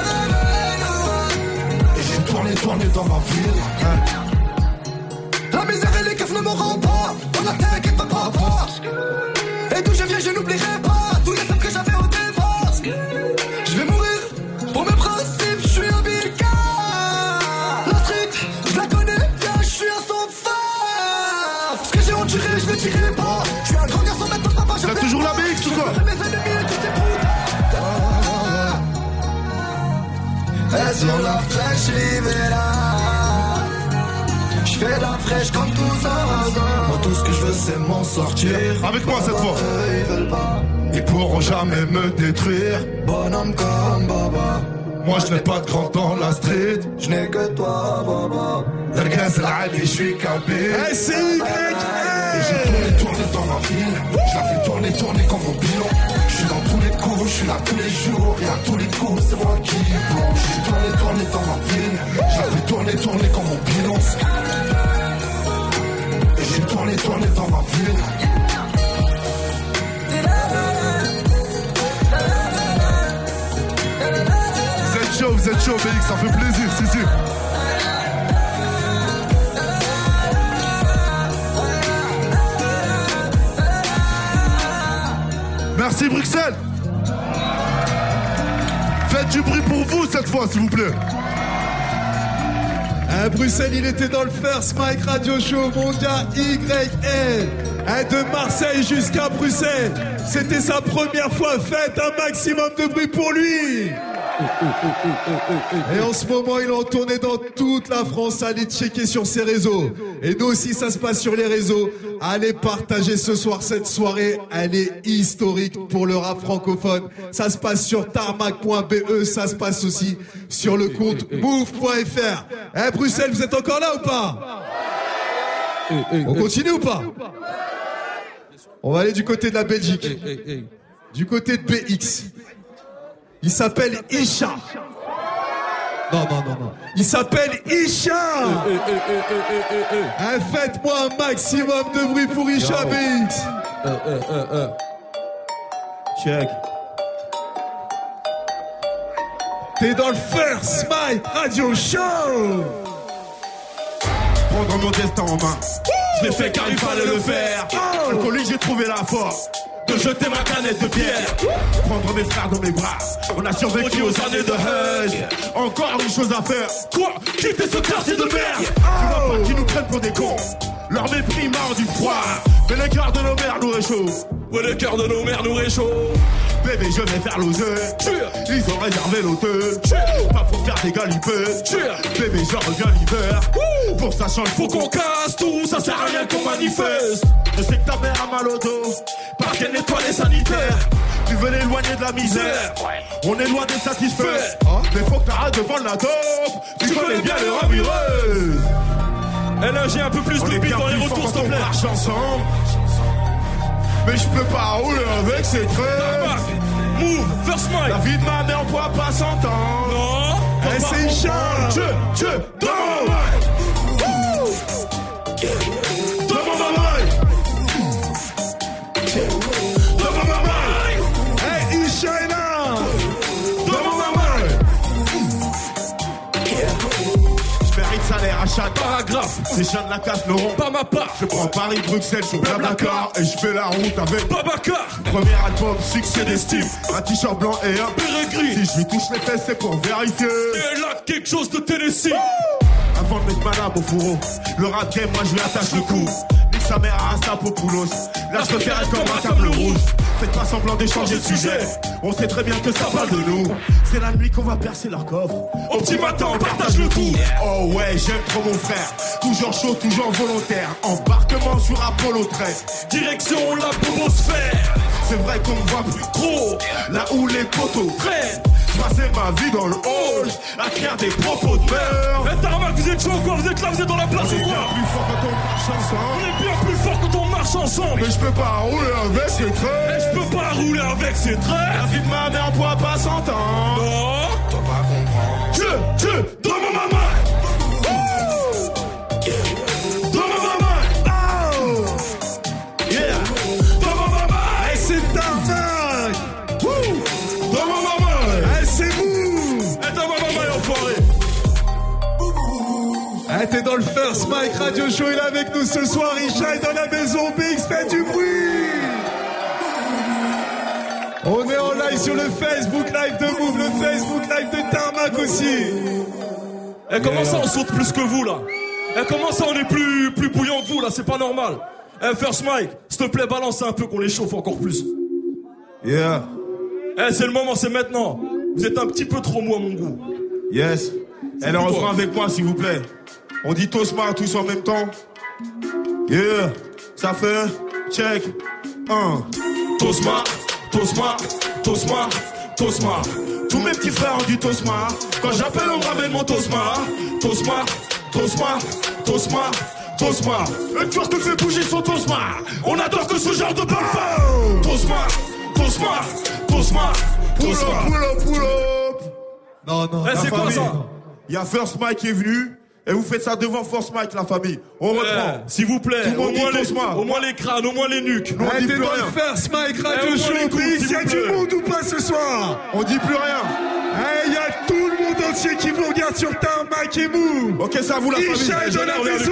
Et j'ai tourné, tourné dans ma ville. Hein. La misère et les keufs ne me rendent pas. Dans la terre qui ne peut pas voir. Et d'où je viens, je n'oublierai pas tous les femmes que j'avais au départ. Je vais mourir pour mes principes, je suis un bilka. La street, je la connais bien, je suis un sang de phare. Ce que j'ai en tiré, je ne tirerai pas. Je suis un grand garçon, maintenant papa, je T'as toujours la B X ou quoi? mes ennemis et toutes ces putes. Et sur la flèche, Rivera. Je fais la fraîche comme tout ça. Moi tout ce que je veux c'est m'en sortir. Avec moi cette fois. Ils veulent pas, ils pourront jamais me détruire. Bonhomme comme Baba, moi je n'ai pas de grand dans la street. Je n'ai que toi Baba. Derguez l'ali, je suis capé. Eh c'est Y L. Et j'ai tourné, tourné dans ma ville. Je la fais tourner, tourner comme mon bilan. Je suis dans tous les coups, je suis là tous les jours. Et à tous les coups, c'est moi qui plonge. J'ai tourné, tourné dans ma ville. Je la fais tourner, tourner comme mon bilan. Et j'ai tourné, tourné dans ma ville. Vous êtes chaud, vous êtes chaud, Félix, ça fait plaisir, si, si. Merci Bruxelles. Faites du bruit pour vous cette fois, s'il vous plaît. À Bruxelles, il était dans le First Mike Radio Show, mon gars Y L. De Marseille jusqu'à Bruxelles, c'était sa première fois. Faites un maximum de bruit pour lui. Et en ce moment, il est en tournée dans toute la France. Allez checker sur ses réseaux. Et nous aussi, ça se passe sur les réseaux. Allez partager ce soir cette soirée. Elle est historique pour le rap francophone. Ça se passe sur tarmac point b e. Ça se passe aussi sur le compte move point f r. Eh Bruxelles, vous êtes encore là ou pas? On continue ou pas? On va aller du côté de la Belgique. Du côté de B X. Il s'appelle Isha. Non, non, non, non. Il s'appelle Isha. Eh, faites-moi un maximum de bruit pour Isha B X. Check. T'es dans le First Mike Radio Show. Prendre mon destin en main. Je l'ai fait car il fallait le faire. Alcoolique, j'ai trouvé la force de jeter ma canette de bière. Prendre mes frères dans mes bras. On a survécu aux années de hush. Encore une chose à faire. Quoi? Quitter ce quartier de merde. Tu vois pas qu'ils nous prennent pour des cons. Leur mépris marre du froid. Mais le cœur de nos mères nous réchauffe. Ouais, le cœur de nos mères nous réchauffe. Bébé, je vais faire l'oseux. Ils ont réservé l'hôtel. Pas pour faire des galipeux. Bébé, je reviens l'hiver. Pour ça change, faut qu'on casse tout. Ça sert à rien qu'on manifeste. Je sais que ta mère a mal au dos parce qu'elle nettoie les sanitaires. Tu veux l'éloigner de la misère. On est loin d'être satisfait. Mais faut que t'arrêtes de vendre la dope. Tu connais bien le ramireux. Et là, j'ai un peu plus de beat dans les retours, s'il te plaît. On marche ensemble. Mais je peux pas rouler avec ces traits. Move, First Mike. La vie de ma mère, on pourra pas s'entendre. Non. Eh, c'est Isha. Dieu, Dieu, dans mon mic. Dans mon mic. Dans mon mic. Eh, Isha est là. Dans mon mic. Je mérite salaire à chaque paragraphe. Ces chiens de la casse n'auront pas ma part. Je prends Paris, Bruxelles, sur Blablacar. Et je fais la route avec Babacar. Premier album, succès d'estime. Un t-shirt blanc et un béret gris. Si je lui touche les fesses, c'est pour vérifier. Et là, quelque chose de Tennessee. Avant de mettre ma lame au fourreau, le rap game, moi je lui attache le cou. Nique sa mère à Astapopoulos. Là je préfère être comme un table rouge. Faites pas semblant d'échanger de sujet. On sait très bien que ça parle de nous. C'est la nuit qu'on va percer leur coffre. Au petit matin on partage le tout. Oh ouais, j'aime trop mon frère. Toujours chaud, toujours volontaire. Embarquement sur Apollo treize. Direction la bobosphère. C'est vrai qu'on me voit plus trop. Là où les poteaux traînent. Passer ma vie dans le hall, à faire des propos de merde. Eh Tarmac, vous êtes chaud quoi? Vous êtes là, vous êtes dans la place ou quoi? On est bien plus fort quand on marche ensemble. On est bien plus fort quand on marche ensemble. Mais je peux pas rouler avec ces traits. Et je peux pas rouler avec ces traits. La vie de ma mère, on pourra pas s'entendre. Non. T'as pas comprendre. Dieu, Dieu, dans ma maman. Dans ma maman. Oh. Yeah. Dans ma maman. Et c'est Tarmac. Dans ma maman. C'est vous! Et dans ma maman est enfoiré! Eh, t'es dans le First Mike Radio Show, il est avec nous ce soir, Isha est dans la maison, B X, fait du bruit! On est en live sur le Facebook Live de Move, le Facebook Live de Tarmac aussi! Eh, comment ça on saute plus que vous là? Eh, comment ça on est plus, plus bouillant que vous là? C'est pas normal! Eh, First Mike, s'il te plaît, balance un peu qu'on les chauffe encore plus! Yeah! Eh, c'est le moment, c'est maintenant! Vous êtes un petit peu trop mou à mon goût. Yes. Elle est refrain avec moi, s'il vous plaît. On dit Tosma tous en même temps. Yeah. Ça fait check. Un. Tosma, Tosma, Tosma, Tosma. Tous mes petits frères ont dit Tosma. Quand j'appelle, on me ramène mon Tosma. Tosma, Tosma, Tosma, Tosma. Le tueur te fait bouger son Tosma. On adore que ce genre de parfum. Tosma, Tosma, Tosma, Tosma. Pull up, pull up. Non, non, eh, c'est quoi ça? Il y a First Mike qui est venu. Et vous faites ça devant First Mike, la famille. On ouais, reprend. S'il vous plaît. Tout le monde au, moins dit les, Tosma. au moins les crânes, au moins les nuques. Nous, on dit plus dans rien. le First Mike Radio Eh, Show. Il y a du monde ou pas ce soir? On dit plus rien. Il y a tout le monde entier qui vous regarde sur Tarmac et Mou. Ok, ça vous la famille. Isha est dans la maison.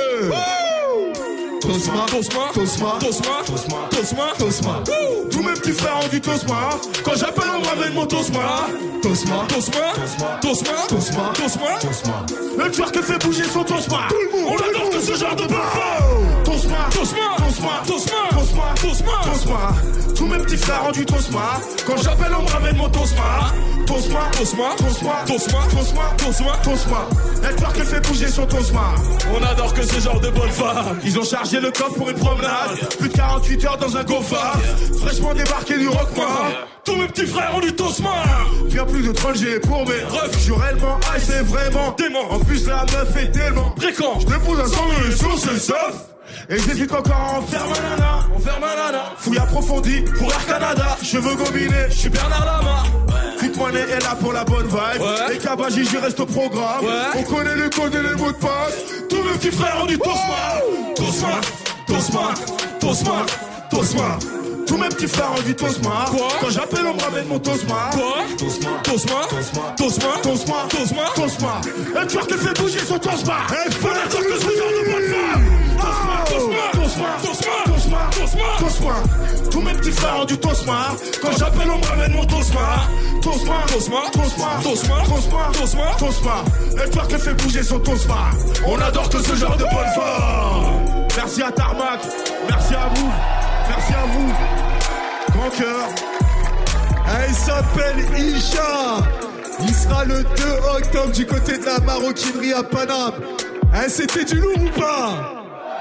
Tosma, Tosma, Tosma, Tosma, Tosma, Tosma, Tosma. Tous mes petits frères ont du Tosma. Quand j'appelle, on me ramène mon Tosma. Tosma, Tosma, Tosma, Tosma, Tosma, Tosma. Le tueur que fait bouger son Tosma. On adore que ce genre de parfum. Tosma, Tosma, Tosma, Tosma, Tosma, Tosma, Tosma. Tous mes petits frères ont du Tosma. Quand j'appelle, on me ramène mon Tosma. Tosma, Tosma, Tosma, Tosma, Tosma, Tosma, Tosma. Le tueur que fait bouger son Tosma. On adore que ce genre de bonne femme. Ils ont chargé le coffre pour une promenade. Plus de quarante-huit heures dans un Gofard. Fraîchement débarqué du Rockman. Tous mes petits frères ont du Tosma. Viens plus de troll, j'ai pour mes refs. Je suis réellement high, c'est vraiment dément. En plus la meuf est tellement fréquent. Je dépose un sang de sur ce soft. Et j'hésite encore à en faire ma nana. On fait ma nana. Fouille approfondie pour Air Canada. Cheveux gominés, je suis Bernard Lama. Foot Money est là pour la bonne vibe. Ouais. Et Kabaji, je reste au programme. Ouais. On connaît le code et les mots de passe. Tous mes petits frères ont du Tosma. Tosma, Tosma, Tosma, Tosma. Tous mes petits frères ont du Tosma. Quoi? Quand j'appelle, on me ramène mon Tosma. Quoi? Tosma, Tosma, Tosma, Tosma, Tosma, Tosma. Le tueur qui fait bouger son Tosma. On adore que ce genre de bonne femme. Tosma, Tosma, Tosma, Tosma, Tosma, Tosma, Tosma. Tous mes petits frères ont du Tosma. Quand j'appelle, on me ramène mon Tosma. Tosma, Tosma, Tosma, Tosma, Tosma, Tosma, Tosma. Le tueur qui fait bouger son Tosma. On adore que ce genre de bonne femme. Merci à Tarmac. Merci à vous. Merci à vous. Grand cœur. Elle s'appelle Isha. Il sera le deux octobre du côté de la maroquinerie à Paname. Eh, c'était du lourd ou pas?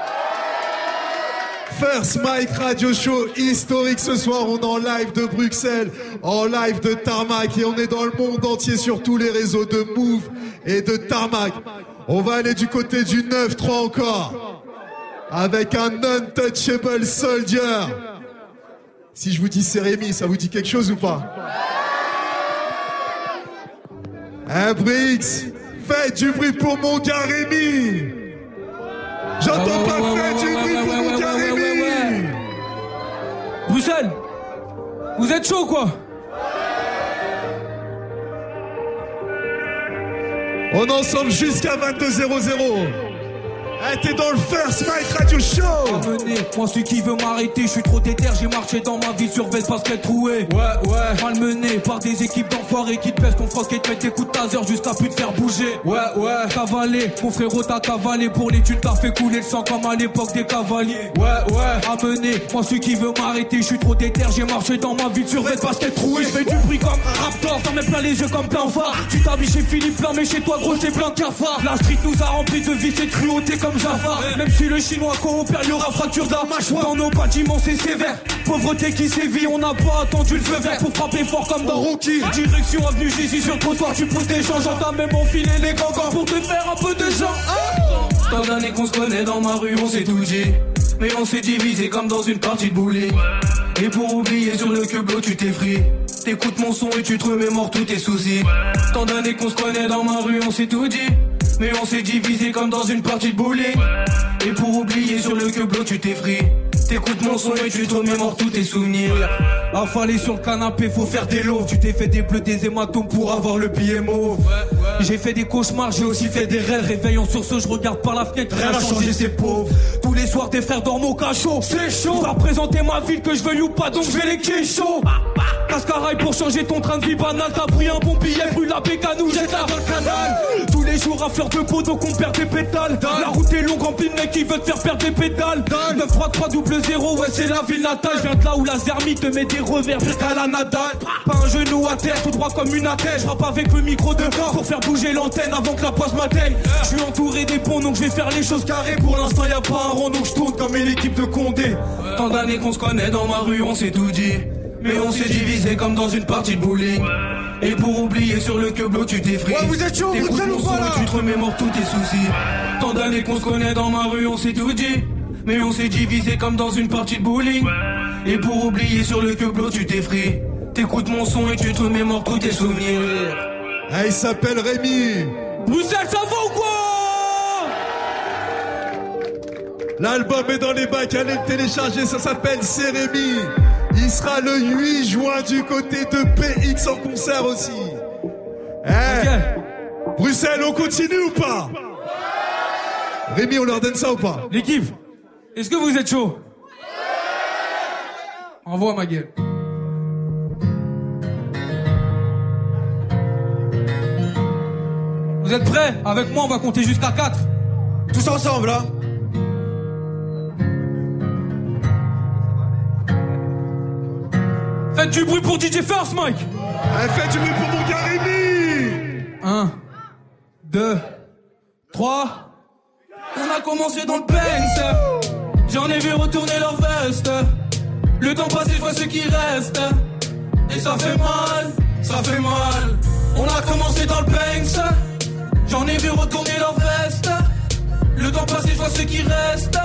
First Mike Radio Show historique ce soir. On est en live de Bruxelles, en live de Tarmac et on est dans le monde entier sur tous les réseaux de Move et de Tarmac. On va aller du côté du neuf trois encore avec un Untouchable Soldier. Si je vous dis c'est Rémi, ça vous dit quelque chose ou pas? Hein, Brix, faites du bruit pour mon gars Rémi. J'entends ouais, pas, ouais, faites ouais, du ouais, bruit ouais, pour ouais, mon ouais, gars ouais, Rémi. ouais, ouais. Bruxelles, vous êtes chaud quoi? On est ensemble jusqu'à vingt-deux zéro zéro. Eh, t'es dans le First Mike Radio Show. Amené, moi celui qui veut m'arrêter, je suis trop déter, j'ai marché dans ma vie sur veste parce qu'elle trouée. Ouais, ouais. Malmené par des équipes d'enfoirés qui te baissent ton froc et te mettent des coups de taser jusqu'à plus te faire bouger. Ouais, ouais. Cavaler, mon frérot t'a cavalé pour les thunes, t'as fait couler le sang comme à l'époque des cavaliers. Ouais, ouais. Amené, moi celui qui veut m'arrêter, je suis trop déter, j'ai marché dans ma vie sur veste parce qu'elle trouée. Je fais du bruit comme un raptor, t'en mets plein les yeux comme plein phare. Tu t'habilles chez Philippe plein mais chez toi gros c'est plein de cafards. La street nous a rempli de vices et de cruauté comme Jafar. Même si le chinois coopère, y'aura fracture d'un mâchoire. Dans nos bâtiments c'est sévère. Pauvreté qui sévit, on n'a pas attendu le feu vert pour frapper fort comme dans Rocky. Direction avenue Jésus sur le trottoir, tu poses des gens. J'entends même enfiler les gangans pour te faire un peu de gens. Tant d'années qu'on se connaît dans ma rue, on s'est tout dit. Mais on s'est divisé comme dans une partie de bowling. Et pour oublier sur le queublo tu t'es free. T'écoutes mon son et tu te remémores tous tes soucis. Tant d'années qu'on se connaît dans ma rue, on s'est tout dit. Mais on s'est divisé comme dans une partie de bowling. Et pour oublier sur le queublo tu t'es free. T'écoutes mon son et tu te remémores tous tes souvenirs. Affalé sur le canapé, faut faire des lots. Tu t'es fait des bleus, des hématomes pour avoir le billet mauve. Ouais, ouais. J'ai fait des cauchemars, j'ai aussi fait des rêves. Réveil en sursaut, je regarde par la fenêtre, rien n'a changé, c'est pauvre. Tous les soirs, tes frères dorment au cachot. C'est chaud. Va représenter ma ville, que je veuille ou pas, donc je vais les quais chaud. Cascaraille pour changer ton train de vie banal. T'as pris un bon billet, brûle la bécane ou jette la dans le canal. Tous les jours à fleur de peau, donc on perd des pétales. La route est longue, remplie de mecs qui veulent te faire perdre des pédales. neuf trois trois double zéro, ouais c'est la ville natale. Je viens de là où la zermie te met des revers jusqu'à la Nadal. Pas un genou à terre, tout droit comme une attelle. Je rappe avec le micro devant pour faire bouger l'antenne avant que la poisse m'atteigne. Je suis entouré des ponts donc je vais faire les choses carrées. Pour l'instant y'a pas un rond donc je tourne comme une équipe de Condé. Tant d'années qu'on se connaît dans ma rue, on s'est tout dit. Mais on s'est divisé comme dans une partie de bowling. Et pour oublier sur le queublo tu t'effries. Ouais, vous êtes chaud, t'écoutes Bruxelles mon ou son pas, là et tu te remémores tous tes soucis. Tant d'années qu'on se connaît dans ma rue, on s'est tout dit. Mais on s'est divisé comme dans une partie de bowling. Et pour oublier sur le queublo tu t'effries. T'écoutes mon son et tu te remémores tous tes souvenirs. Ah, il s'appelle Rémi. Bruxelles, ça va ou quoi? L'album est dans les bacs, allez le télécharger, ça s'appelle C'est Rémi. Il sera le huit juin du côté de P X en concert aussi. Eh, okay. Bruxelles, on continue ou pas? Rémi, on leur donne ça ou pas? L'équipe, est-ce que vous êtes chaud? Envoie ma gueule. Vous êtes prêts? Avec moi, on va compter jusqu'à quatre. Tous ensemble, hein? Faites du bruit pour D J First, Mike. Allez, faites du bruit pour mon gars Rémi. Un, deux, trois. On a commencé dans le Banks. J'en ai vu retourner leur veste. Le temps passé, je vois ce qui reste. Et ça fait mal, ça fait mal. On a commencé dans le Banks. J'en ai vu retourner leur veste. Le temps passé, je vois ce qui reste.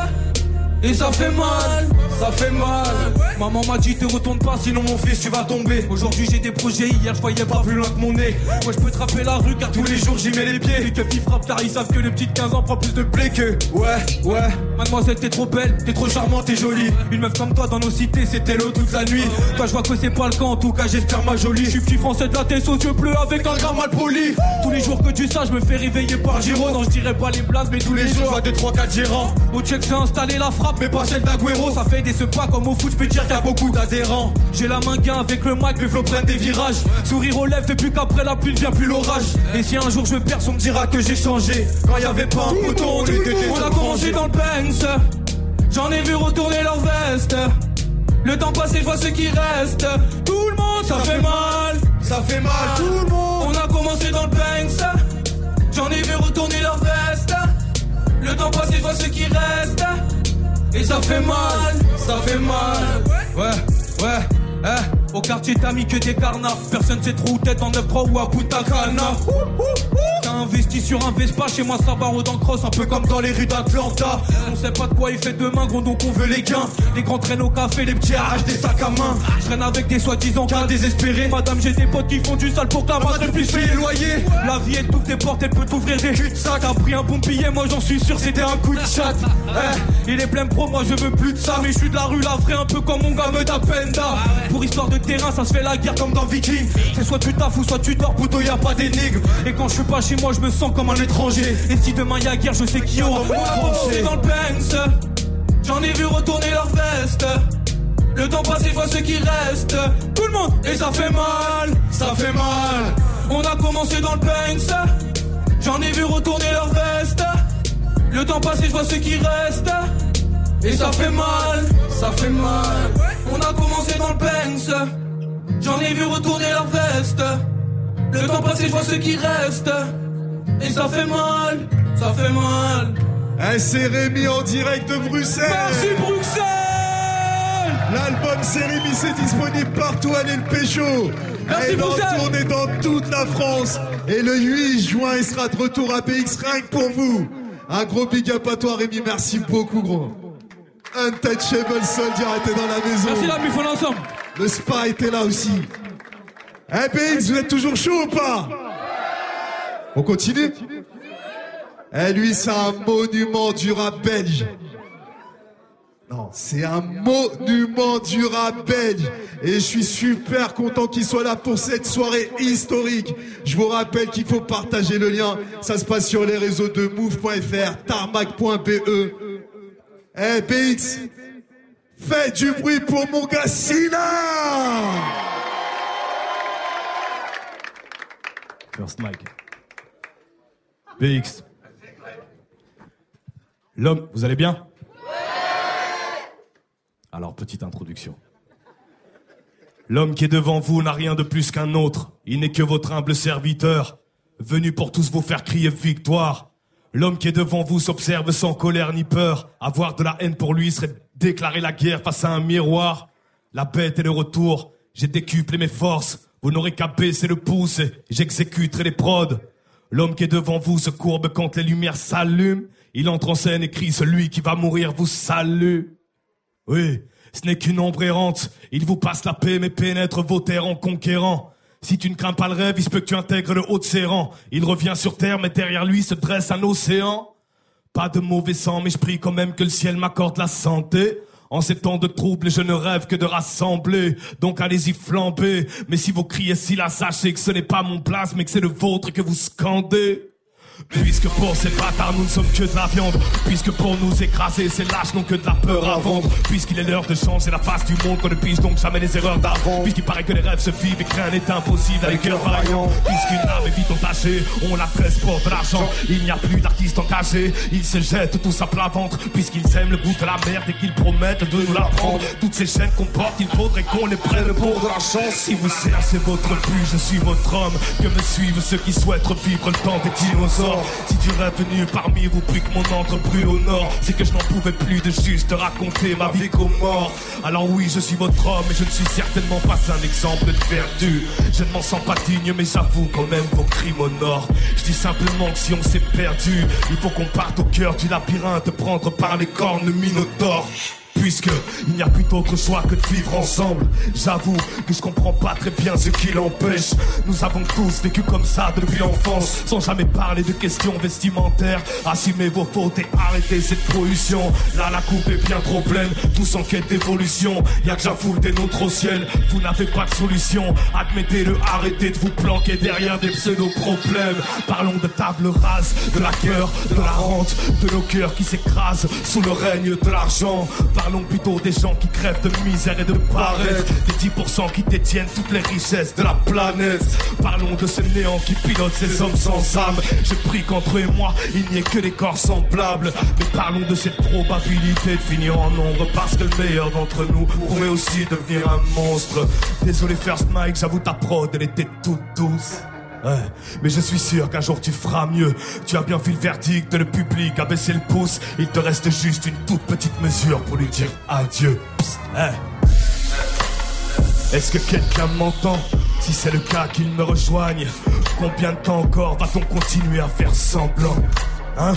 Et ça fait mal, ça fait mal. Maman m'a dit te retourne pas sinon mon fils tu vas tomber. Aujourd'hui j'ai des projets, hier je voyais pas plus loin que mon nez. Moi je peux trapper la rue car tous les jours j'y mets les pieds. Et que qui frappe car ils savent que le petit de quinze ans prend plus de blé que. Ouais, ouais. Mademoiselle t'es trop belle, t'es trop charmante, t'es jolie. Une meuf comme toi dans nos cités c'était l'eau toute la nuit. Toi je vois que c'est pas le cas, en tout cas j'espère ma jolie. Je suis petit français de la tête aux yeux bleus avec un gars mal poli. Tous les jours que tu sais je me fais réveiller par Giro. Non je dirais pas les blagues mais tous les jours je vois deux trois quatre gérants. Au check c'est installé la frappe mais pas celle d'Aguero. Ça fait des ce pas comme au foot, je peux dire qu'il y a beaucoup d'adhérents. J'ai la main gain avec le mic, mes flots prennent des virages. Sourire aux lèvres depuis qu'après la pluie ne vient plus l'orage. Et si un jour je perds, on me dira que j'ai changé. Quand y avait pas un couteau, on était des On a commencé dans le Banks. J'en ai vu retourner leur veste. Le temps passé, je vois ce qui reste. Tout le monde, ça fait mal. Ça fait mal, tout le monde. On a commencé dans le Banks. J'en ai vu retourner leur veste. Le temps passé, je vois ce qui reste. Et ça fait mal, ça fait mal. Ouais, ouais, eh. Au quartier t'as mis que des carnats. Personne sait trop où t'es dans neuf trois ou à Punta Cana. T'as investi sur un Vespa, chez moi ça barre dans cross. Un peu comme dans les rues d'Atlanta. On sait pas de quoi il fait demain gros donc on veut les gains. Les grands traînent au café, les petits arrachent des sacs à main. Je traîne avec des soi-disant cas désespérés. Madame j'ai des potes qui font du sale pour que la madame puisse payer le loyer. La vie elle t'ouvre des portes, elle peut t'ouvrir des cul-de-sac. T'as pris un bon billet, moi j'en suis sûr c'était un coup de chat. Eh, il est plein pro, moi je veux plus de ça. Mais je suis de la rue, la vraie un peu comme mon gars me d'Apenda. Pour histoire de terrain ça se fait la guerre comme dans Viking. C'est soit tu taffes ou soit tu dors, poteau y'a pas d'énigme. Et quand je suis pas chez moi je me sens comme un étranger. Et si demain y'a guerre je sais qui aura tranché. Dans le Banks, j'en ai vu retourner leur veste. Le temps passé je vois ce qui reste. Tout le monde, et ça fait mal, ça fait mal. On a commencé dans le Banks. J'en ai vu retourner leur veste. Le temps passé je vois ce qui reste. Et ça fait mal, ça fait mal. On a commencé dans le Banks. J'en ai vu retourner leur veste. Le temps passé je vois ce qui reste. Et ça fait mal, ça fait mal. Eh, c'est Rémi en direct de Bruxelles. Merci Bruxelles. L'album C'est Rémi, c'est disponible partout, allez le pécho. Merci il Bruxelles. est en tournée dans toute la France. Et le huit juin, il sera de retour à P X rien que pour vous. Un gros big up à toi Rémi, merci beaucoup gros. Untouchable Soldier était dans la maison. Merci la buffon ensemble. Le Spa était là aussi. Eh P X, vous êtes toujours chaud ou pas? On continue? Eh lui, c'est un monument du rap belge. Non, c'est un monument du rap belge. Et je suis super content qu'il soit là pour cette soirée historique. Je vous rappelle qu'il faut partager le lien. Ça se passe sur les réseaux de move point f r, tarmac point b e. Eh P X, fais du bruit pour mon gars Sina. First Mike. P X. L'homme, vous allez bien? Alors, petite introduction. L'homme qui est devant vous n'a rien de plus qu'un autre. Il n'est que votre humble serviteur, venu pour tous vous faire crier victoire. L'homme qui est devant vous s'observe sans colère ni peur. Avoir de la haine pour lui serait déclarer la guerre face à un miroir. La bête est le retour, J'ai décuplé mes forces, vous n'aurez qu'à baisser le pouce et j'exécuterai les prods. L'homme qui est devant vous se courbe quand les lumières s'allument. Il entre en scène et crie, celui qui va mourir vous salue. Oui, ce n'est qu'une ombre errante. Il vous passe la paix mais pénètre vos terres en conquérant. Si tu ne crains pas le rêve, il se peut que tu intègres le haut de ses rangs. Il revient sur terre mais derrière lui se dresse un océan. Pas de mauvais sang mais je prie quand même que le ciel m'accorde la santé. En ces temps de troubles, je ne rêve que de rassembler. Donc allez-y flamber. Mais si vous criez si là, sachez que ce n'est pas mon place, mais que c'est le vôtre que vous scandez. Puisque pour ces bâtards nous ne sommes que de la viande. Puisque pour nous écraser ces lâches n'ont que de la peur à vendre. Puisqu'il est l'heure de changer la face du monde, qu'on ne pige donc jamais les erreurs d'avant. Puisqu'il paraît que les rêves se vivent et que rien n'est impossible avec cœur vaillant. Puisqu'une âme est vite entachée, on la presse pour de l'argent. Il n'y a plus d'artistes engagés, ils se jettent tous à plat ventre. Puisqu'ils aiment le goût de la merde et qu'ils promettent de nous la prendre. Toutes ces chaînes qu'on porte, il faudrait qu'on les prenne pour de la chance. Si vous cherchez votre but, je suis votre homme. Que me suivent ceux qui souhaitent revivre le temps des dinosaures. Si tu es venu parmi vous puis que mon encre brûle au nord, c'est que je n'en pouvais plus de juste raconter ma vie qu'aux morts. Alors oui, je suis votre homme et je ne suis certainement pas un exemple de perdu. Je ne m'en sens pas digne mais j'avoue quand même vos crimes au nord. Je dis simplement que si on s'est perdu, il faut qu'on parte au cœur du labyrinthe, prendre par les cornes minotaures. Puisque il n'y a plus d'autre choix que de vivre ensemble. J'avoue que je comprends pas très bien ce qui l'empêche. Nous avons tous vécu comme ça depuis l'enfance, sans jamais parler de questions vestimentaires. Assumez vos fautes et arrêtez cette pollution. Là la coupe est bien trop pleine, tous en quête d'évolution. Y'a que j'avoue des nôtres au ciel, vous n'avez pas de solution. Admettez-le, arrêtez de vous planquer derrière des pseudo-problèmes. Parlons de table rase, de la cœur, de la rente, de nos cœurs qui s'écrasent sous le règne de l'argent. Parlons plutôt des gens qui crèvent de misère et de paresse, des dix pour cent qui détiennent toutes les richesses de la planète. Parlons de ce néant qui pilote ces hommes sans âme. Je prie qu'entre eux et moi il n'y ait que des corps semblables. Mais parlons de cette probabilité de finir en nombre, parce que le meilleur d'entre nous pourrait aussi devenir un monstre. Désolé First Mike, j'avoue ta prod elle était toute douce. Ouais, mais je suis sûr qu'un jour tu feras mieux. Tu as bien vu le verdict de le public, a baissé le pouce. Il te reste juste une toute petite mesure pour lui dire adieu. Psst, hey. Est-ce que quelqu'un m'entend? Si c'est le cas, qu'il me rejoigne. Combien de temps encore va-t-on continuer à faire semblant? Hein?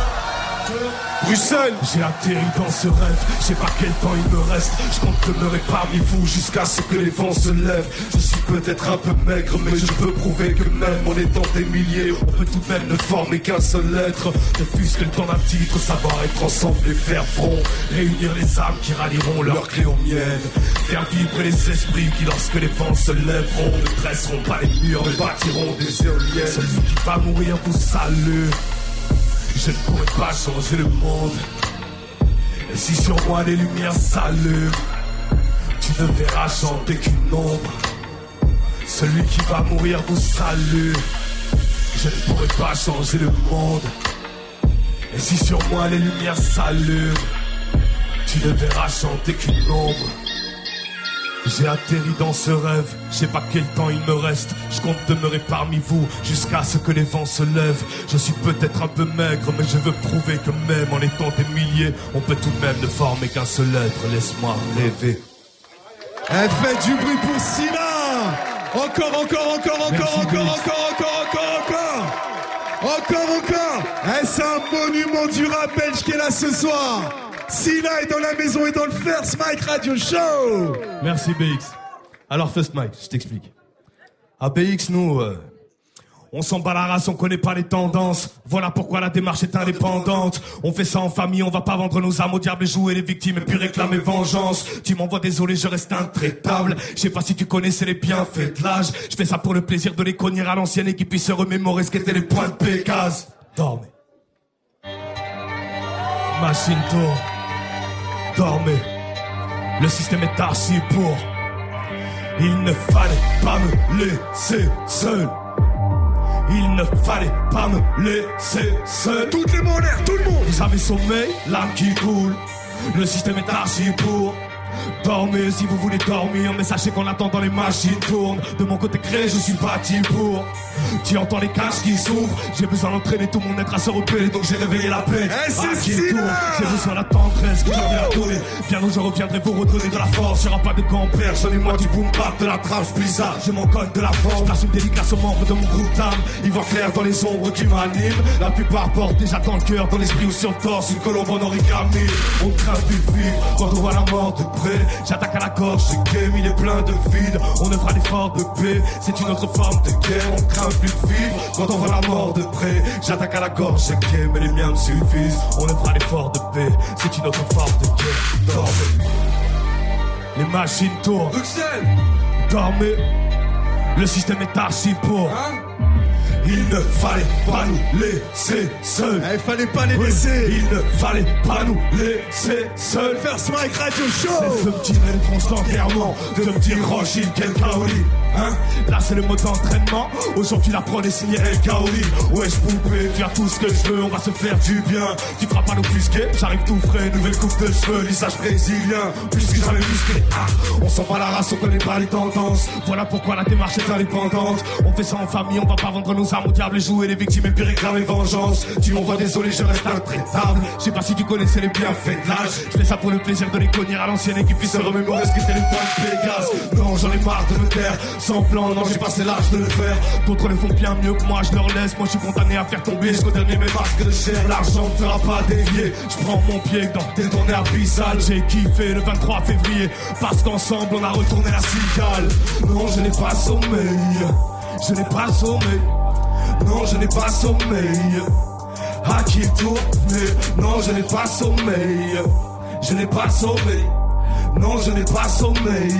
Bruxelles, j'ai atterri dans ce rêve, je sais pas quel temps il me reste. Je compte demeurer parmi vous jusqu'à ce que les vents se lèvent. Je suis peut-être un peu maigre, mais je veux prouver que même en étant des milliers, on peut tout de même ne former qu'un seul être. Ne fût-ce que le temps d'un titre, savoir être ensemble et faire front. Réunir les âmes qui rallieront leur clé aux miennes. Faire vibrer les esprits qui, lorsque les vents se lèveront, ne dresseront pas les murs, mais bâtiront des éoliennes. Celui qui va mourir vous salue. Je ne pourrai pas changer le monde. Et si sur moi les lumières s'allument, tu ne verras chanter qu'une ombre. Celui qui va mourir vous salue. Je ne pourrai pas changer le monde. Et si sur moi les lumières s'allument, tu ne verras chanter qu'une ombre. J'ai atterri dans ce rêve, je sais pas quel temps il me reste. Je compte demeurer parmi vous jusqu'à ce que les vents se lèvent. Je suis peut-être un peu maigre, mais je veux prouver que même en étant des milliers, on peut tout de même ne former qu'un seul être. Laisse-moi rêver. Elle fait du bruit pour Sina. Encore, encore, encore, encore, Merci, encore, Bruce. encore, encore, encore, encore. Encore, encore. Eh, c'est un monument du rap belge qui est là ce soir. Sina est dans la maison et dans le First Mike Radio Show. Merci B X. Alors First Mike, je t'explique. À B X, nous, euh, on s'en bat la race, on connaît pas les tendances. Voilà pourquoi la démarche est indépendante. On fait ça en famille, on va pas vendre nos âmes au diable et jouer les victimes et puis réclamer vengeance. Tu m'envoies désolé, je reste intraitable. Je sais pas si tu connaissais les bienfaits de l'âge. Je fais ça pour le plaisir de les cogner à l'ancienne et qu'ils puissent se remémorer ce qu'étaient les points de Pégase. Dormez. Machine tour. Dormez, le système est archi pour. Il ne fallait pas me laisser seul. Il ne fallait pas me laisser seul. Toutes les mots en l'air, tout le monde. J'avais sommeil, l'âme qui coule. Le système est archi pour. Dormez si vous voulez dormir, mais sachez qu'en attendant les machines tournent. De mon côté créé, je suis bâti pour. Tu entends les cages qui s'ouvrent. J'ai besoin d'entraîner tout mon être à se repeler, donc j'ai réveillé la paix. Eh, c'est Ah, qui si tourne. là. J'ai besoin de la tendresse que j'ai envie de donner. Bientôt je reviendrai vous redonner de la force. Y'aura pas de grand-père, donnez-moi du boom bap, de la trappe, je plie ça. J'ai mon code de la force. Je place une dédicace aux membres de mon groupe d'âme. Ils voient clair dans les ombres qui m'animent. La plupart portent déjà dans le cœur, dans l'esprit ou sur le torse. Une colombe en origami. On craint du vide quand on voit la mort de près. J'attaque à la gorge, ce game il est plein de vide. On ne fera l'effort de paix, c'est une autre forme de guerre. On craint plus de vivre quand on voit la mort de près. J'attaque à la gorge, ce game mais les miens me suffisent. On ne fera l'effort de paix, c'est une autre forme de guerre. Dormez, les machines tournent. Bruxelles, dormez, le système est archi pour. Hein? Il ne fallait pas nous laisser seuls. Il fallait pas les Oui, laisser. il ne fallait pas nous laisser seuls. First Mike Radio Show. C'est de me tirer les tronches d'enterrement, de me dire Rochine, quel Kaoli. Hein? Là c'est le mode d'entraînement. Aujourd'hui la prod est signée El Kaoli. Ouais je poupée, tu as tout ce que je veux. On va se faire du bien. Tu feras pas l'offusquer. J'arrive tout frais, nouvelle coupe de cheveux. Lissage brésilien, plus que jamais musclé. Ah, on sent pas la race, on connaît pas les tendances. Voilà pourquoi la démarche est indépendante. On fait ça en famille, on va pas vendre nos armes au diable et jouer les victimes et puis réclamer vengeance. Tu m'envoies désolé, je reste intraitable. Je sais pas si tu connaissais les bienfaits de l'âge. Je fais ça pour le plaisir de les cogner à l'ancienne et qu'ils puissent se remémorer ce qu'était les points de Pégase. Non, j'en ai marre de me taire. Sans plan, non, j'ai passé l'âge de le faire. D'autres le font bien mieux que moi, je leur laisse. Moi, je suis condamné à faire tomber jusqu'au dernier mes masques de chair. L'argent ne fera pas dévier. Je prends mon pied dans des tournées abyssales. J'ai kiffé le vingt-trois février. Parce qu'ensemble, on a retourné la cigale. Non, je n'ai pas sommeil. Je n'ai pas sommeil. Non, je n'ai pas sommeil. À qui tourne? Non, je n'ai pas sommeil. Je n'ai pas sommeil. Non, je n'ai pas sommeil.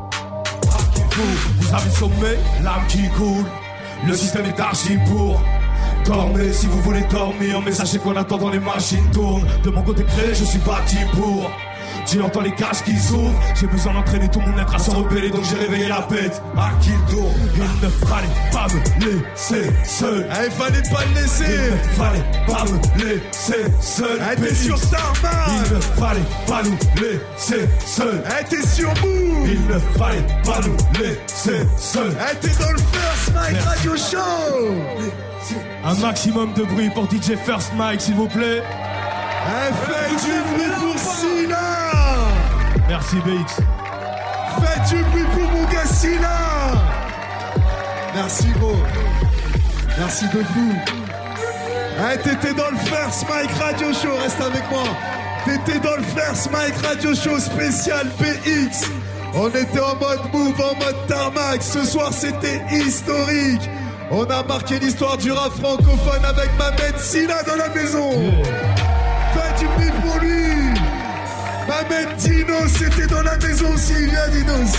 Vous avez sommeil, l'âme qui coule. Le système est archi pour. Dormez si vous voulez dormir, mais sachez qu'en attendant les machines tournent. De mon côté créé, je suis bâti pour. Tu entends les cages qui s'ouvrent. J'ai besoin d'entraîner tout mon être à se rebeller, donc j'ai réveillé la bête. À qui tourne? Il ne fallait pas me laisser seul. Ah, il fallait pas le laisser. Il ne fallait pas me laisser seul. Ah, t'es sur Starman. Il ne fallait pas nous laisser seul. Ah, t'es sur Move. Il ne fallait pas nous laisser seul. Ah, t'es dans le First Mike Radio Show. Un maximum de bruit pour D J First Mike, s'il vous plaît. Ah, faites du bruit pour Sina. Merci B X. Faites du bruit pour mon gars Sina. Merci gros. Merci de fou. Ah, t'étais dans le First Mike Radio Show, reste avec moi. T'étais dans le First Mike Radio Show spécial B X. On était en mode move, en mode tarmac. Ce soir c'était historique. On a marqué l'histoire du rap francophone avec ma mère Sina dans la maison. Yeah. Faites du bruit pour lui. Ma mère Dino c'était dans la maison aussi. Viens Dinos.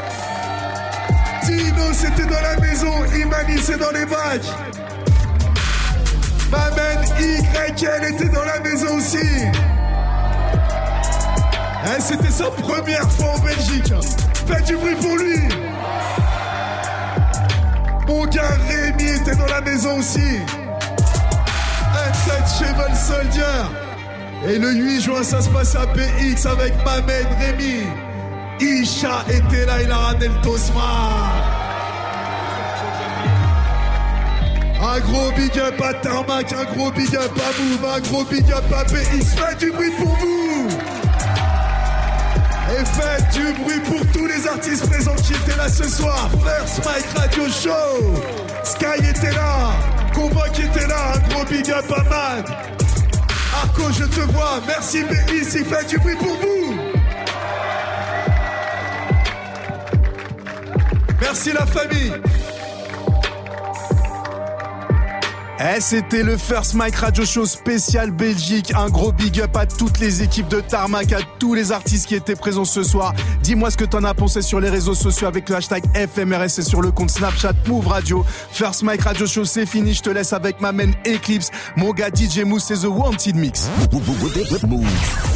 Dino c'était dans la maison. Imani c'est dans les bacs. Ma mère Y elle était dans la maison aussi. Hein, c'était sa première fois en Belgique. Faites du bruit pour lui. Mon gars Rémi était dans la maison aussi. Untouchable Soldier. Et le huit juin, ça se passe à P X avec Mamen Rémi. Isha était là, il a ramené le Tosma. Un gros big up à Tarmac, un gros big up à Move, un gros big up à P X. Faites du bruit pour vous. Et faites du bruit pour tous les artistes présents qui étaient là ce soir. First Mike Radio Show. Sky était là. Convoque était là. Un gros big up à Mad. Arco, je te vois. Merci B X. Il fait du bruit pour vous. Merci la famille. Eh, c'était le First Mike Radio Show spécial Belgique. Un gros big up à toutes les équipes de Tarmac, à tous les artistes qui étaient présents ce soir. Dis-moi ce que t'en as pensé sur les réseaux sociaux avec le hashtag F M R S et sur le compte Snapchat Move Radio. First Mike Radio Show, c'est fini. Je te laisse avec ma main Eclipse. Mon gars D J Mousse et The Wanted Mix.